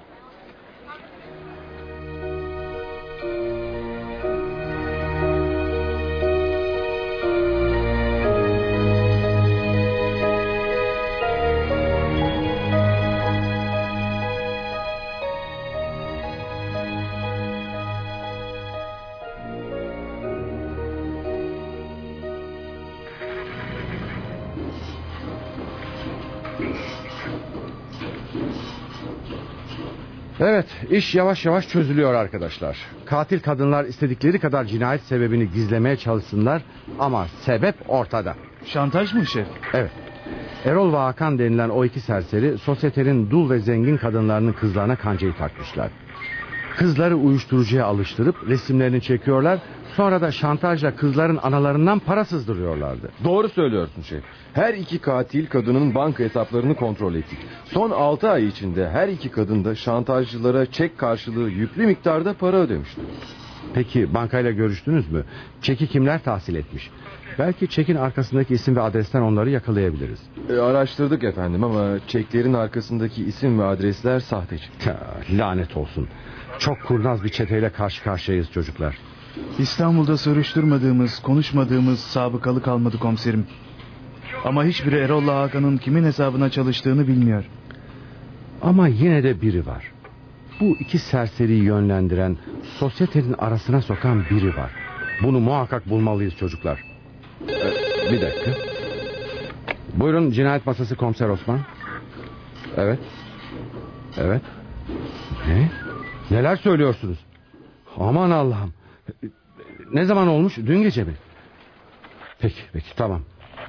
Evet, iş yavaş yavaş çözülüyor arkadaşlar. Katil kadınlar istedikleri kadar cinayet sebebini gizlemeye çalışsınlar ama sebep ortada. Şantaj mı şef? Evet. Erol ve Hakan denilen o iki serseri sosyetenin dul ve zengin kadınlarının kızlarına kancayı takmışlar. Kızları uyuşturucuya alıştırıp resimlerini çekiyorlar. Sonra da şantajla kızların analarından para sızdırıyorlardı. Doğru söylüyorsun şef. Her iki katil kadının banka hesaplarını kontrol ettik. Son altı ay içinde her iki kadın da şantajcılara çek karşılığı yüklü miktarda para ödemişti. Peki bankayla görüştünüz mü? Çeki kimler tahsil etmiş? Belki çekin arkasındaki isim ve adresten onları yakalayabiliriz. E, araştırdık efendim ama çeklerin arkasındaki isim ve adresler sahte çıktı. Ya, lanet olsun. Çok kurnaz bir çeteyle karşı karşıyayız çocuklar. İstanbul'da soruşturmadığımız, konuşmadığımız sabıkalı kalmadı komiserim. Ama hiçbiri Erol'la Hakan'ın kimin hesabına çalıştığını bilmiyor. Ama yine de biri var. Bu iki serseriyi yönlendiren, sosyetenin arasına sokan biri var. Bunu muhakkak bulmalıyız çocuklar. Ee, bir dakika. Buyurun cinayet masası komiser Osman. Evet. Evet. Ne? Neler söylüyorsunuz? Aman Allah'ım. Ne zaman olmuş? Dün gece mi? Peki peki tamam.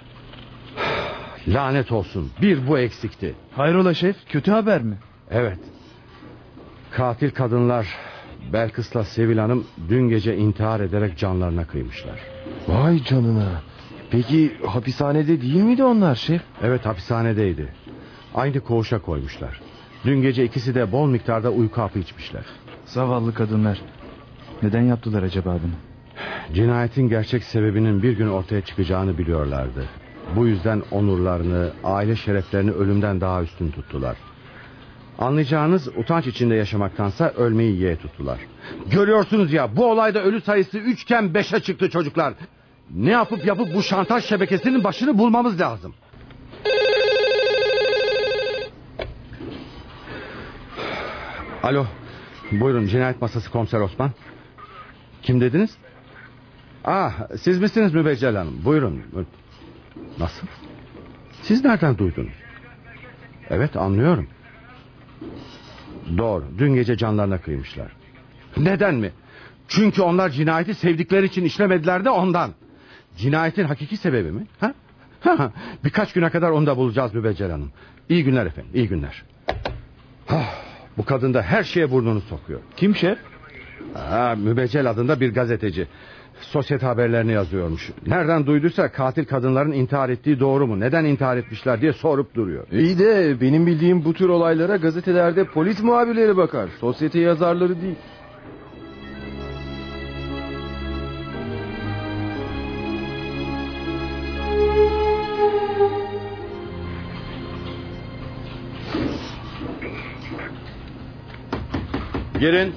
Lanet olsun. Bir bu eksikti. Hayrola şef? Kötü haber mi? Evet. Katil kadınlar Belkıs'la Sevil Hanım dün gece intihar ederek canlarına kıymışlar. Vay canına. Peki hapishanede değil miydi onlar şef? Evet, hapishanedeydi. Aynı koğuşa koymuşlar. Dün gece ikisi de bol miktarda uyku hapı içmişler. Zavallı kadınlar. Neden yaptılar acaba bunu? Cinayetin gerçek sebebinin bir gün ortaya çıkacağını biliyorlardı. Bu yüzden onurlarını, aile şereflerini ölümden daha üstün tuttular. Anlayacağınız, utanç içinde yaşamaktansa ölmeyi yeğe tuttular. Görüyorsunuz ya, bu olayda ölü sayısı üçken beşe çıktı çocuklar. Ne yapıp yapıp bu şantaj şebekesinin başını bulmamız lazım. Alo, buyurun cinayet masası komiser Osman. Kim dediniz? Ah, siz misiniz Mübeccel Hanım? Buyurun. Nasıl? Siz nereden duydunuz? Evet, anlıyorum. Doğru, dün gece canlarına kıymışlar. Neden mi? Çünkü onlar cinayeti sevdikleri için işlemediler de ondan. Cinayetin hakiki sebebi mi? Ha? Ha, birkaç güne kadar onu da bulacağız Mübeccel Hanım. İyi günler efendim, iyi günler. Ah, bu kadın da her şeye burnunu sokuyor. Kim şef? Ha, Mübeccel adında bir gazeteci. Sosyete haberlerini yazıyormuş. Nereden duyduysa katil kadınların intihar ettiği doğru mu? Neden intihar etmişler diye sorup duruyor. İyi de benim bildiğim bu tür olaylara gazetelerde polis muhabirleri bakar. Sosyete yazarları değil. Girin.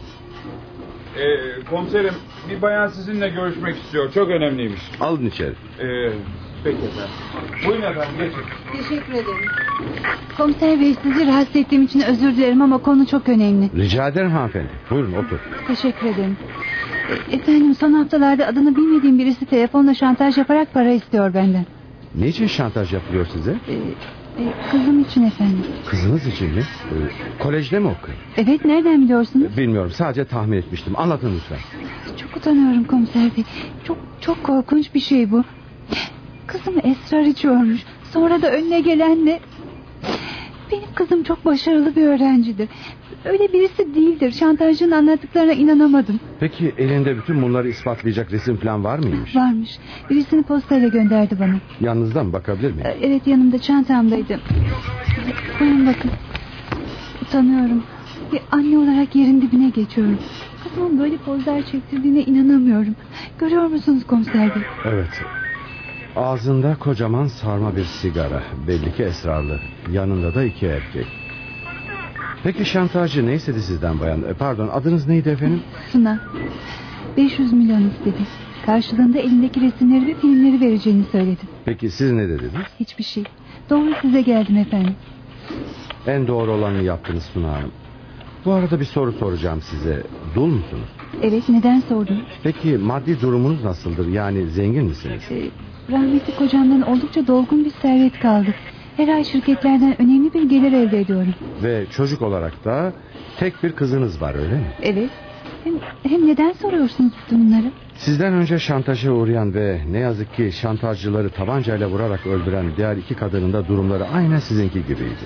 Ee, komiserim bir bayan sizinle görüşmek istiyor. Çok önemliymiş. Alın içeri. Ee, peki efendim. Buyurun efendim geçin. Teşekkür ederim. Komiser Bey, sizi rahatsız ettiğim için özür dilerim ama konu çok önemli. Rica ederim hanımefendi. Buyurun otur. Teşekkür ederim. E, efendim son haftalarda adını bilmediğim birisi telefonla şantaj yaparak para istiyor benden. Niçin şantaj yapılıyor size? E, e, kızım için efendim. Kızınız için mi? Ee, kolejde mi okuyor? Evet, nereden biliyorsunuz? Bilmiyorum, sadece tahmin etmiştim. Anlatın lütfen. Çok utanıyorum komiser bey. Çok çok korkunç bir şey bu. Kızım esrar içiyormuş. Sonra da önüne gelenle... Benim kızım çok başarılı bir öğrencidir. Öyle birisi değildir. Şantajcının anlattıklarına inanamadım. Peki elinde bütün bunları ispatlayacak resim falan var mıymış? Varmış. Birisini postayla gönderdi bana. Yanınızda mı, bakabilir miyim? Evet, yanımda, çantamdaydı. Buyurun bakın. Utanıyorum. Bir anne olarak yerin dibine geçiyorum. Kızımın böyle pozlar çektirdiğine inanamıyorum. Görüyor musunuz komiser bey? Evet. Ağzında kocaman sarma bir sigara. Belli ki esrarlı. Yanında da iki erkek. Peki şantajcı ne istedi sizden bayan? E, pardon, adınız neydi efendim? Suna. beş yüz milyon istedi. Karşılığında elindeki resimleri ve filmleri vereceğini söyledi. Peki siz ne dediniz? Hiçbir şey. Doğru size geldim efendim. En doğru olanı yaptınız Suna Hanım. Bu arada bir soru soracağım size. Dul musunuz? Evet, neden sordunuz? Peki maddi durumunuz nasıldır? Yani zengin misiniz? Ee, rahmetli kocamdan oldukça dolgun bir servet kaldı. Her ay şirketlerden önemli bir gelir elde ediyorum. Ve çocuk olarak da tek bir kızınız var, öyle mi? Evet. Hem, hem neden soruyorsunuz bütün bunları? Sizden önce şantaja uğrayan ve ne yazık ki şantajcıları tabancayla vurarak öldüren diğer iki kadının da durumları aynen sizinki gibiydi.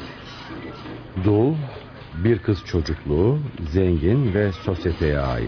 Dul, bir kız çocukluğu, zengin ve sosyeteye ait.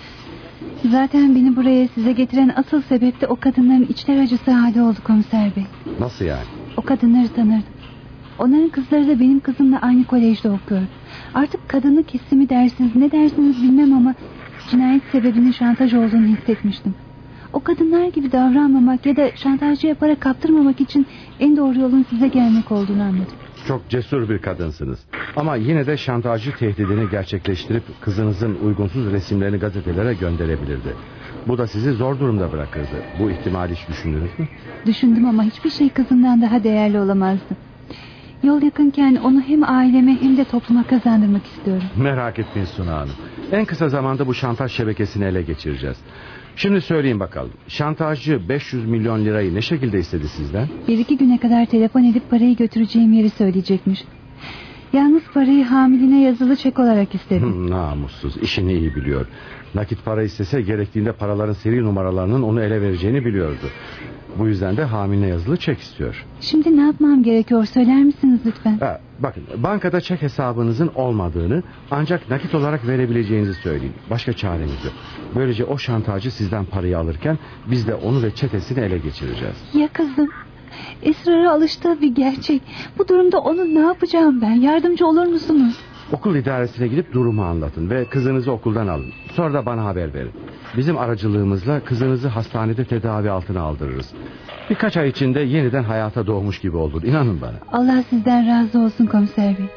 Zaten beni buraya size getiren asıl sebep de o kadınların içler acısı hali oldu komiser bey. Nasıl yani? O kadınları tanırdım. Onların kızları da benim kızımla aynı kolejde okuyor. Artık kadını kesimi dersiniz ne dersiniz bilmem ama cinayet sebebinin şantaj olduğunu hissetmiştim. O kadınlar gibi davranmamak ya da şantajcıya para kaptırmamak için en doğru yolun size gelmek olduğunu anladım. Çok cesur bir kadınsınız. Ama yine de şantajcı tehdidini gerçekleştirip kızınızın uygunsuz resimlerini gazetelere gönderebilirdi. Bu da sizi zor durumda bırakırdı. Bu ihtimali hiç düşündünüz mü? Düşündüm ama hiçbir şey kızımdan daha değerli olamazdı. Yol yakınken onu hem aileme hem de topluma kazandırmak istiyorum. Merak etmeyin Suna Hanım. En kısa zamanda bu şantaj şebekesini ele geçireceğiz. Şimdi söyleyin bakalım. Şantajcı beş yüz milyon lirayı ne şekilde istedi sizden? Bir iki güne kadar telefon edip parayı götüreceğim yeri söyleyecekmiş. Yalnız parayı hamiline yazılı çek olarak istedim. Namussuz, işini iyi biliyor. Nakit para istese gerektiğinde paraların seri numaralarının onu ele vereceğini biliyordu. Bu yüzden de hamiline yazılı çek istiyor. Şimdi ne yapmam gerekiyor, söyler misiniz lütfen? Ha, bakın, bankada çek hesabınızın olmadığını, ancak nakit olarak verebileceğinizi söyleyin. Başka çaremiz yok. Böylece o şantajcı sizden parayı alırken biz de onu ve çetesini ele geçireceğiz. Ya kızım? Esrara alıştığı bir gerçek. Bu durumda onu ne yapacağım ben? Yardımcı olur musunuz? Okul idaresine gidip durumu anlatın ve kızınızı okuldan alın. Sonra da bana haber verin. Bizim aracılığımızla kızınızı hastanede tedavi altına aldırırız. Birkaç ay içinde yeniden hayata doğmuş gibi olur. İnanın bana. Allah sizden razı olsun komiser bey.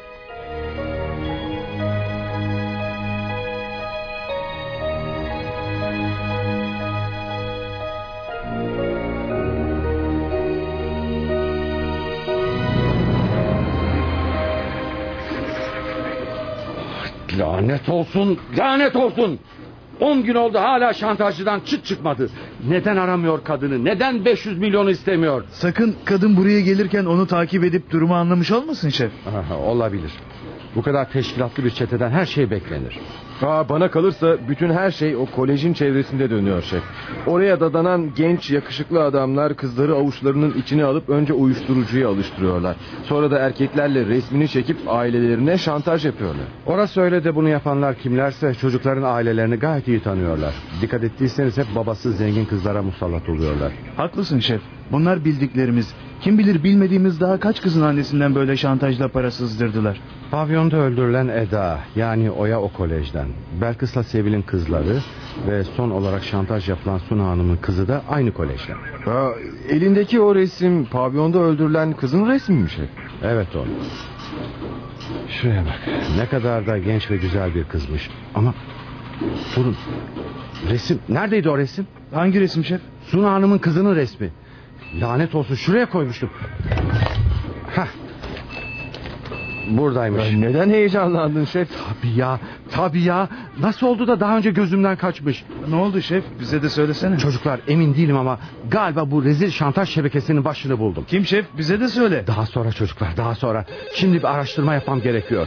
Lanet olsun, lanet olsun. On gün oldu hala şantajcıdan çıt çıkmadı. Neden aramıyor kadını? Neden beş yüz milyonu istemiyor? Sakın kadın buraya gelirken onu takip edip durumu anlamış olmasın şef? Aha, olabilir. Bu kadar teşkilatlı bir çeteden her şey beklenir. Aa, bana kalırsa bütün her şey o kolejin çevresinde dönüyor şef. Oraya dadanan genç yakışıklı adamlar kızları avuçlarının içine alıp önce uyuşturucuya alıştırıyorlar. Sonra da erkeklerle resmini çekip ailelerine şantaj yapıyorlar. Orası öyle de bunu yapanlar kimlerse çocukların ailelerini gayet iyi tanıyorlar. Dikkat ettiyseniz hep babası zengin kızlara musallat oluyorlar. Haklısın şef. Bunlar bildiklerimiz. Kim bilir bilmediğimiz daha kaç kızın annesinden böyle şantajla para sızdırdılar. Pavyonda öldürülen Eda, yani Oya o kolejden. Belkıs'la Sevil'in kızları ve son olarak şantaj yapılan Suna Hanım'ın kızı da aynı kolejden. Aa, elindeki o resim pavyonda öldürülen kızın resmi mi şef? Evet o. Şuraya bak. Ne kadar da genç ve güzel bir kızmış. Ama durun. Resim. Neredeydi o resim? Hangi resim şef? Suna Hanım'ın kızının resmi. Lanet olsun, şuraya koymuştum. Hah. Buradaymış. Ya neden heyecanlandın şef? Tabii ya, tabii ya. Nasıl oldu da daha önce gözümden kaçmış? Ne oldu şef? Bize de söylesene. Çocuklar, emin değilim ama galiba bu rezil şantaj şebekesinin başını buldum. Kim şef? Bize de söyle. Daha sonra çocuklar, daha sonra. Şimdi bir araştırma yapmam gerekiyor.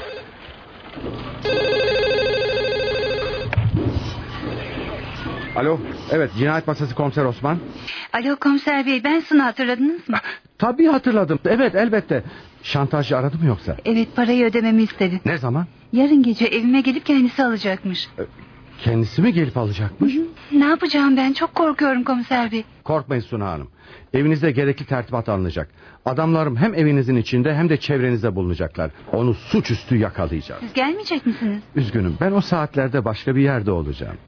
Alo, evet, cinayet masası komiser Osman. Alo komiser bey, ben Suna, hatırladınız mı? Tabii hatırladım, evet elbette. Şantajcı aradı mı yoksa? Evet, parayı ödememi istedi. Ne zaman? Yarın gece evime gelip kendisi alacakmış. Kendisi mi gelip alacakmış? Hı hı. Ne yapacağım ben, çok korkuyorum komiser bey. Korkmayın Suna Hanım. Evinizde gerekli tertibat alınacak. Adamlarım hem evinizin içinde hem de çevrenizde bulunacaklar. Onu suçüstü yakalayacağız. Siz gelmeyecek misiniz? Üzgünüm, ben o saatlerde başka bir yerde olacağım.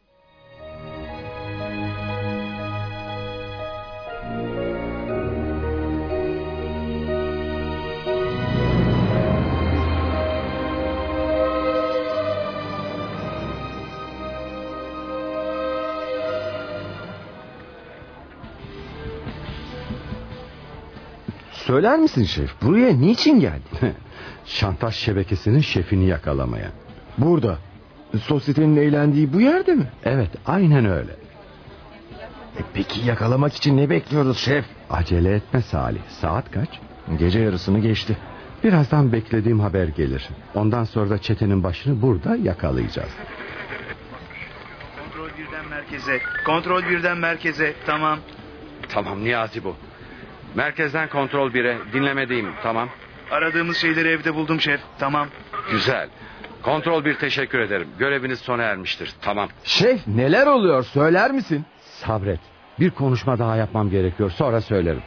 Söyler misin şef? Buraya niçin geldin? Şantaj şebekesinin şefini yakalamaya. Burada. Sosyetenin eğlendiği bu yerde mi? Evet, aynen öyle. E peki yakalamak için ne bekliyoruz şef? Acele etme Salih. Saat kaç? Gece yarısını geçti. Birazdan beklediğim haber gelir. Ondan sonra da çetenin başını burada yakalayacağız. Kontrol birden merkeze. Kontrol birden merkeze. Tamam. Tamam, Niyazi bu. Merkezden kontrol bire, dinlemedeyim, tamam. Aradığımız şeyleri evde buldum şef, tamam. Güzel. Kontrol bir, teşekkür ederim. Göreviniz sona ermiştir, tamam. Şef, neler oluyor, söyler misin? Sabret. Bir konuşma daha yapmam gerekiyor, sonra söylerim.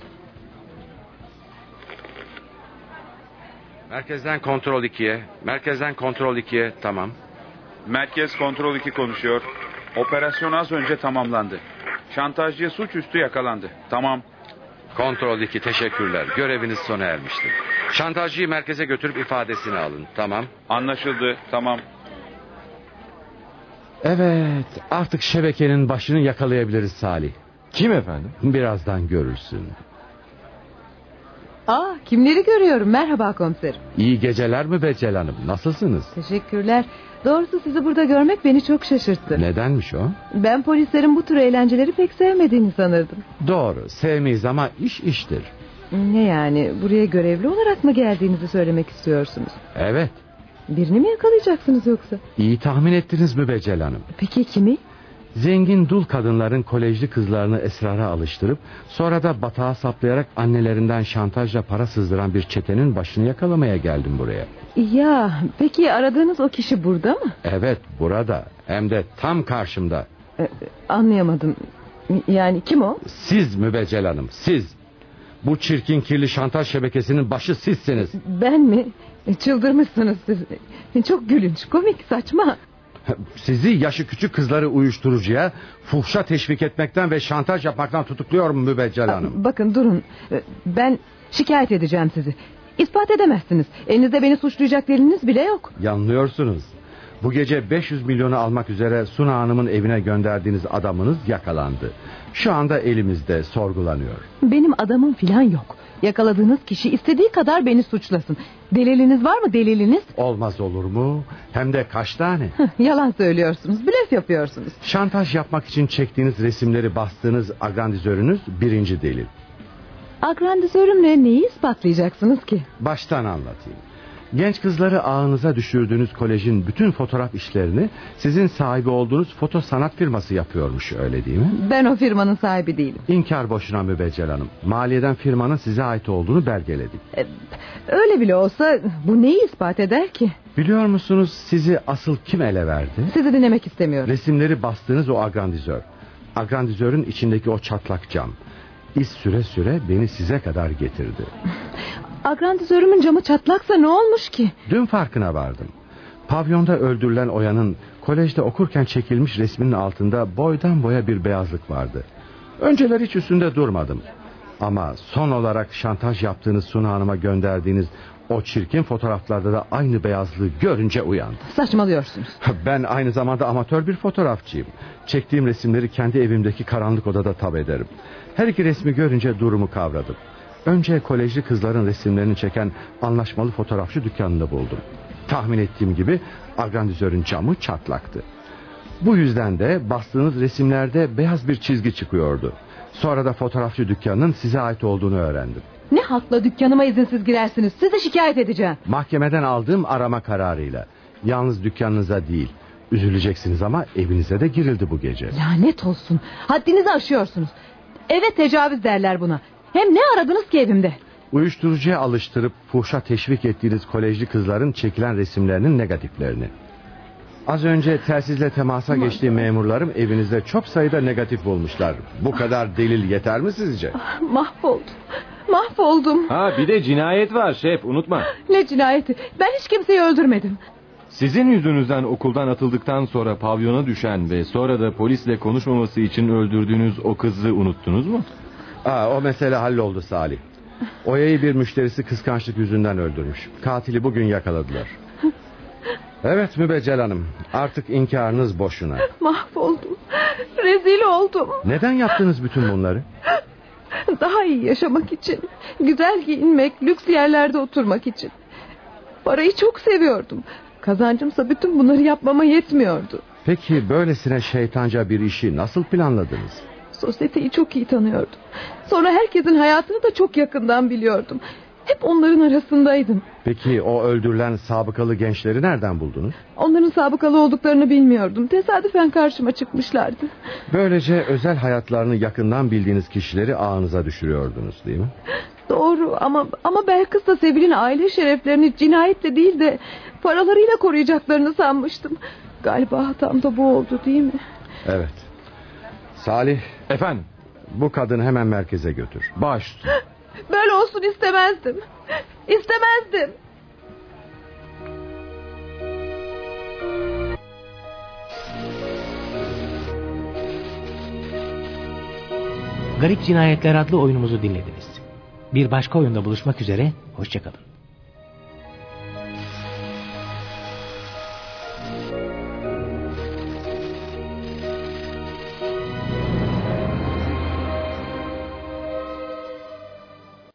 Merkezden kontrol ikiye, merkezden kontrol ikiye, tamam. Merkez kontrol iki konuşuyor. Operasyon az önce tamamlandı. Şantajcı suçüstü yakalandı, tamam. Kontrol iki, teşekkürler. Göreviniz sona ermiştir. Şantajcıyı merkeze götürüp ifadesini alın. Tamam. Anlaşıldı. Tamam. Evet, artık şebekenin başını yakalayabiliriz Salih. Kim efendim? Birazdan görürsün. Aa, kimleri görüyorum? Merhaba komiserim. İyi geceler Mübeccel Hanım. Nasılsınız? Teşekkürler. Doğrusu sizi burada görmek beni çok şaşırttı. Nedenmiş o? Ben polislerin bu tür eğlenceleri pek sevmediğini sanırdım. Doğru, sevmeyiz ama iş iştir. Ne yani, buraya görevli olarak mı geldiğinizi söylemek istiyorsunuz? Evet. Birini mi yakalayacaksınız yoksa? İyi tahmin ettiniz Mübeccel Hanım. Peki kimi? Zengin dul kadınların kolejli kızlarını esrara alıştırıp sonra da batağa saplayarak annelerinden şantajla para sızdıran bir çetenin başını yakalamaya geldim buraya. Ya peki aradığınız o kişi burada mı? Evet, burada, hem de tam karşımda. Ee, anlayamadım. Yani kim o? Siz Mübeccel Hanım, siz. Bu çirkin kirli şantaj şebekesinin başı sizsiniz. Ben mi? Çıldırmışsınız siz. Çok gülünç, komik, saçma. Sizi yaşı küçük kızları uyuşturucuya, fuhşa teşvik etmekten ve şantaj yapmaktan tutukluyorum Mübeccel Hanım. Bakın durun, ben şikayet edeceğim sizi. İspat edemezsiniz. Elinizde beni suçlayacak deliliniz bile yok. Yanılıyorsunuz. Bu gece beş yüz milyonu almak üzere Suna Hanım'ın evine gönderdiğiniz adamınız yakalandı. Şu anda elimizde, sorgulanıyor. Benim adamım filan yok. Yakaladığınız kişi istediği kadar beni suçlasın. Deliliniz var mı, deliliniz? Olmaz olur mu? Hem de kaç tane? Yalan söylüyorsunuz, blöf yapıyorsunuz. Şantaj yapmak için çektiğiniz resimleri bastığınız agrandizörünüz birinci delil. Agrandizörümle neyi ispatlayacaksınız ki? Baştan anlatayım. Genç kızları ağınıza düşürdüğünüz kolejin bütün fotoğraf işlerini sizin sahibi olduğunuz foto sanat firması yapıyormuş, öyle değil mi? Ben o firmanın sahibi değilim. İnkar boşuna Mübeccel Hanım. Maliyeden firmanın size ait olduğunu belgeledik. Ee, öyle bile olsa bu neyi ispat eder ki? Biliyor musunuz sizi asıl kim ele verdi? Sizi dinlemek istemiyorum. Resimleri bastığınız o agrandizör. Agrandizörün içindeki o çatlak cam. İz süre süre beni size kadar getirdi. Agrandizörümün camı çatlaksa ne olmuş ki? Dün farkına vardım. Pavyonda öldürülen Oya'nın kolejde okurken çekilmiş resminin altında boydan boya bir beyazlık vardı. Önceler hiç üstünde durmadım. Ama son olarak şantaj yaptığınız Suna Hanım'a gönderdiğiniz O çirkin fotoğraflarda da aynı beyazlığı görünce uyandı. Saçmalıyorsunuz. Ben aynı zamanda amatör bir fotoğrafçıyım. Çektiğim resimleri kendi evimdeki karanlık odada tab ederim. Her iki resmi görünce durumu kavradım. Önce kolejli kızların resimlerini çeken anlaşmalı fotoğrafçı dükkanını buldum. Tahmin ettiğim gibi agandizörün camı çatlaktı. Bu yüzden de bastığınız resimlerde beyaz bir çizgi çıkıyordu. Sonra da fotoğrafçı dükkanının size ait olduğunu öğrendim. Ne hakla dükkanıma izinsiz girersiniz? Sizi şikayet edeceğim. Mahkemeden aldığım arama kararıyla. Yalnız dükkanınıza değil. Üzüleceksiniz ama evinize de girildi bu gece. Lanet olsun. Haddinizi aşıyorsunuz. Eve tecavüz derler buna. Hem ne aradınız ki evimde? Uyuşturucuya alıştırıp fuhşa teşvik ettiğiniz kolejli kızların çekilen resimlerinin negatiflerini. Az önce telsizle temasa geçtiğim memurlarım evinizde çok sayıda negatif bulmuşlar. Bu kadar delil yeter mi sizce? Ah, mahvoldum. Mahvoldum. Ha bir de cinayet var şef, unutma. Ne cinayeti? Ben hiç kimseyi öldürmedim. Sizin yüzünüzden okuldan atıldıktan sonra pavyona düşen ve sonra da polisle konuşmaması için öldürdüğünüz o kızı unuttunuz mu? Aa, o mesele halloldu Salih. Oya'yı bir müşterisi kıskançlık yüzünden öldürmüş. Katili bugün yakaladılar. Evet Mübeccel Hanım, artık inkarınız boşuna. Mahvoldum. Rezil oldum. Neden yaptınız bütün bunları? Daha iyi yaşamak için. Güzel giyinmek, lüks yerlerde oturmak için. Parayı çok seviyordum. Kazancımsa bütün bunları yapmama yetmiyordu. Peki böylesine şeytanca bir işi nasıl planladınız? Sosyeteyi çok iyi tanıyordum. Sonra herkesin hayatını da çok yakından biliyordum. Hep onların arasındaydım. Peki o öldürülen sabıkalı gençleri nereden buldunuz? Onların sabıkalı olduklarını bilmiyordum. Tesadüfen karşıma çıkmışlardı. Böylece özel hayatlarını yakından bildiğiniz kişileri ağınıza düşürüyordunuz değil mi? Doğru ama ama Belkıs da Sevil'in aile şereflerini cinayetle değil de paralarıyla koruyacaklarını sanmıştım. Galiba hatam da bu oldu değil mi? Evet. Salih. Efendim? Bu kadını hemen merkeze götür. Baş üstüne. Böyle olsun istemezdim. İstemezdim. Garip Cinayetler adlı oyunumuzu dinlediniz. Bir başka oyunda buluşmak üzere, hoşça kalın.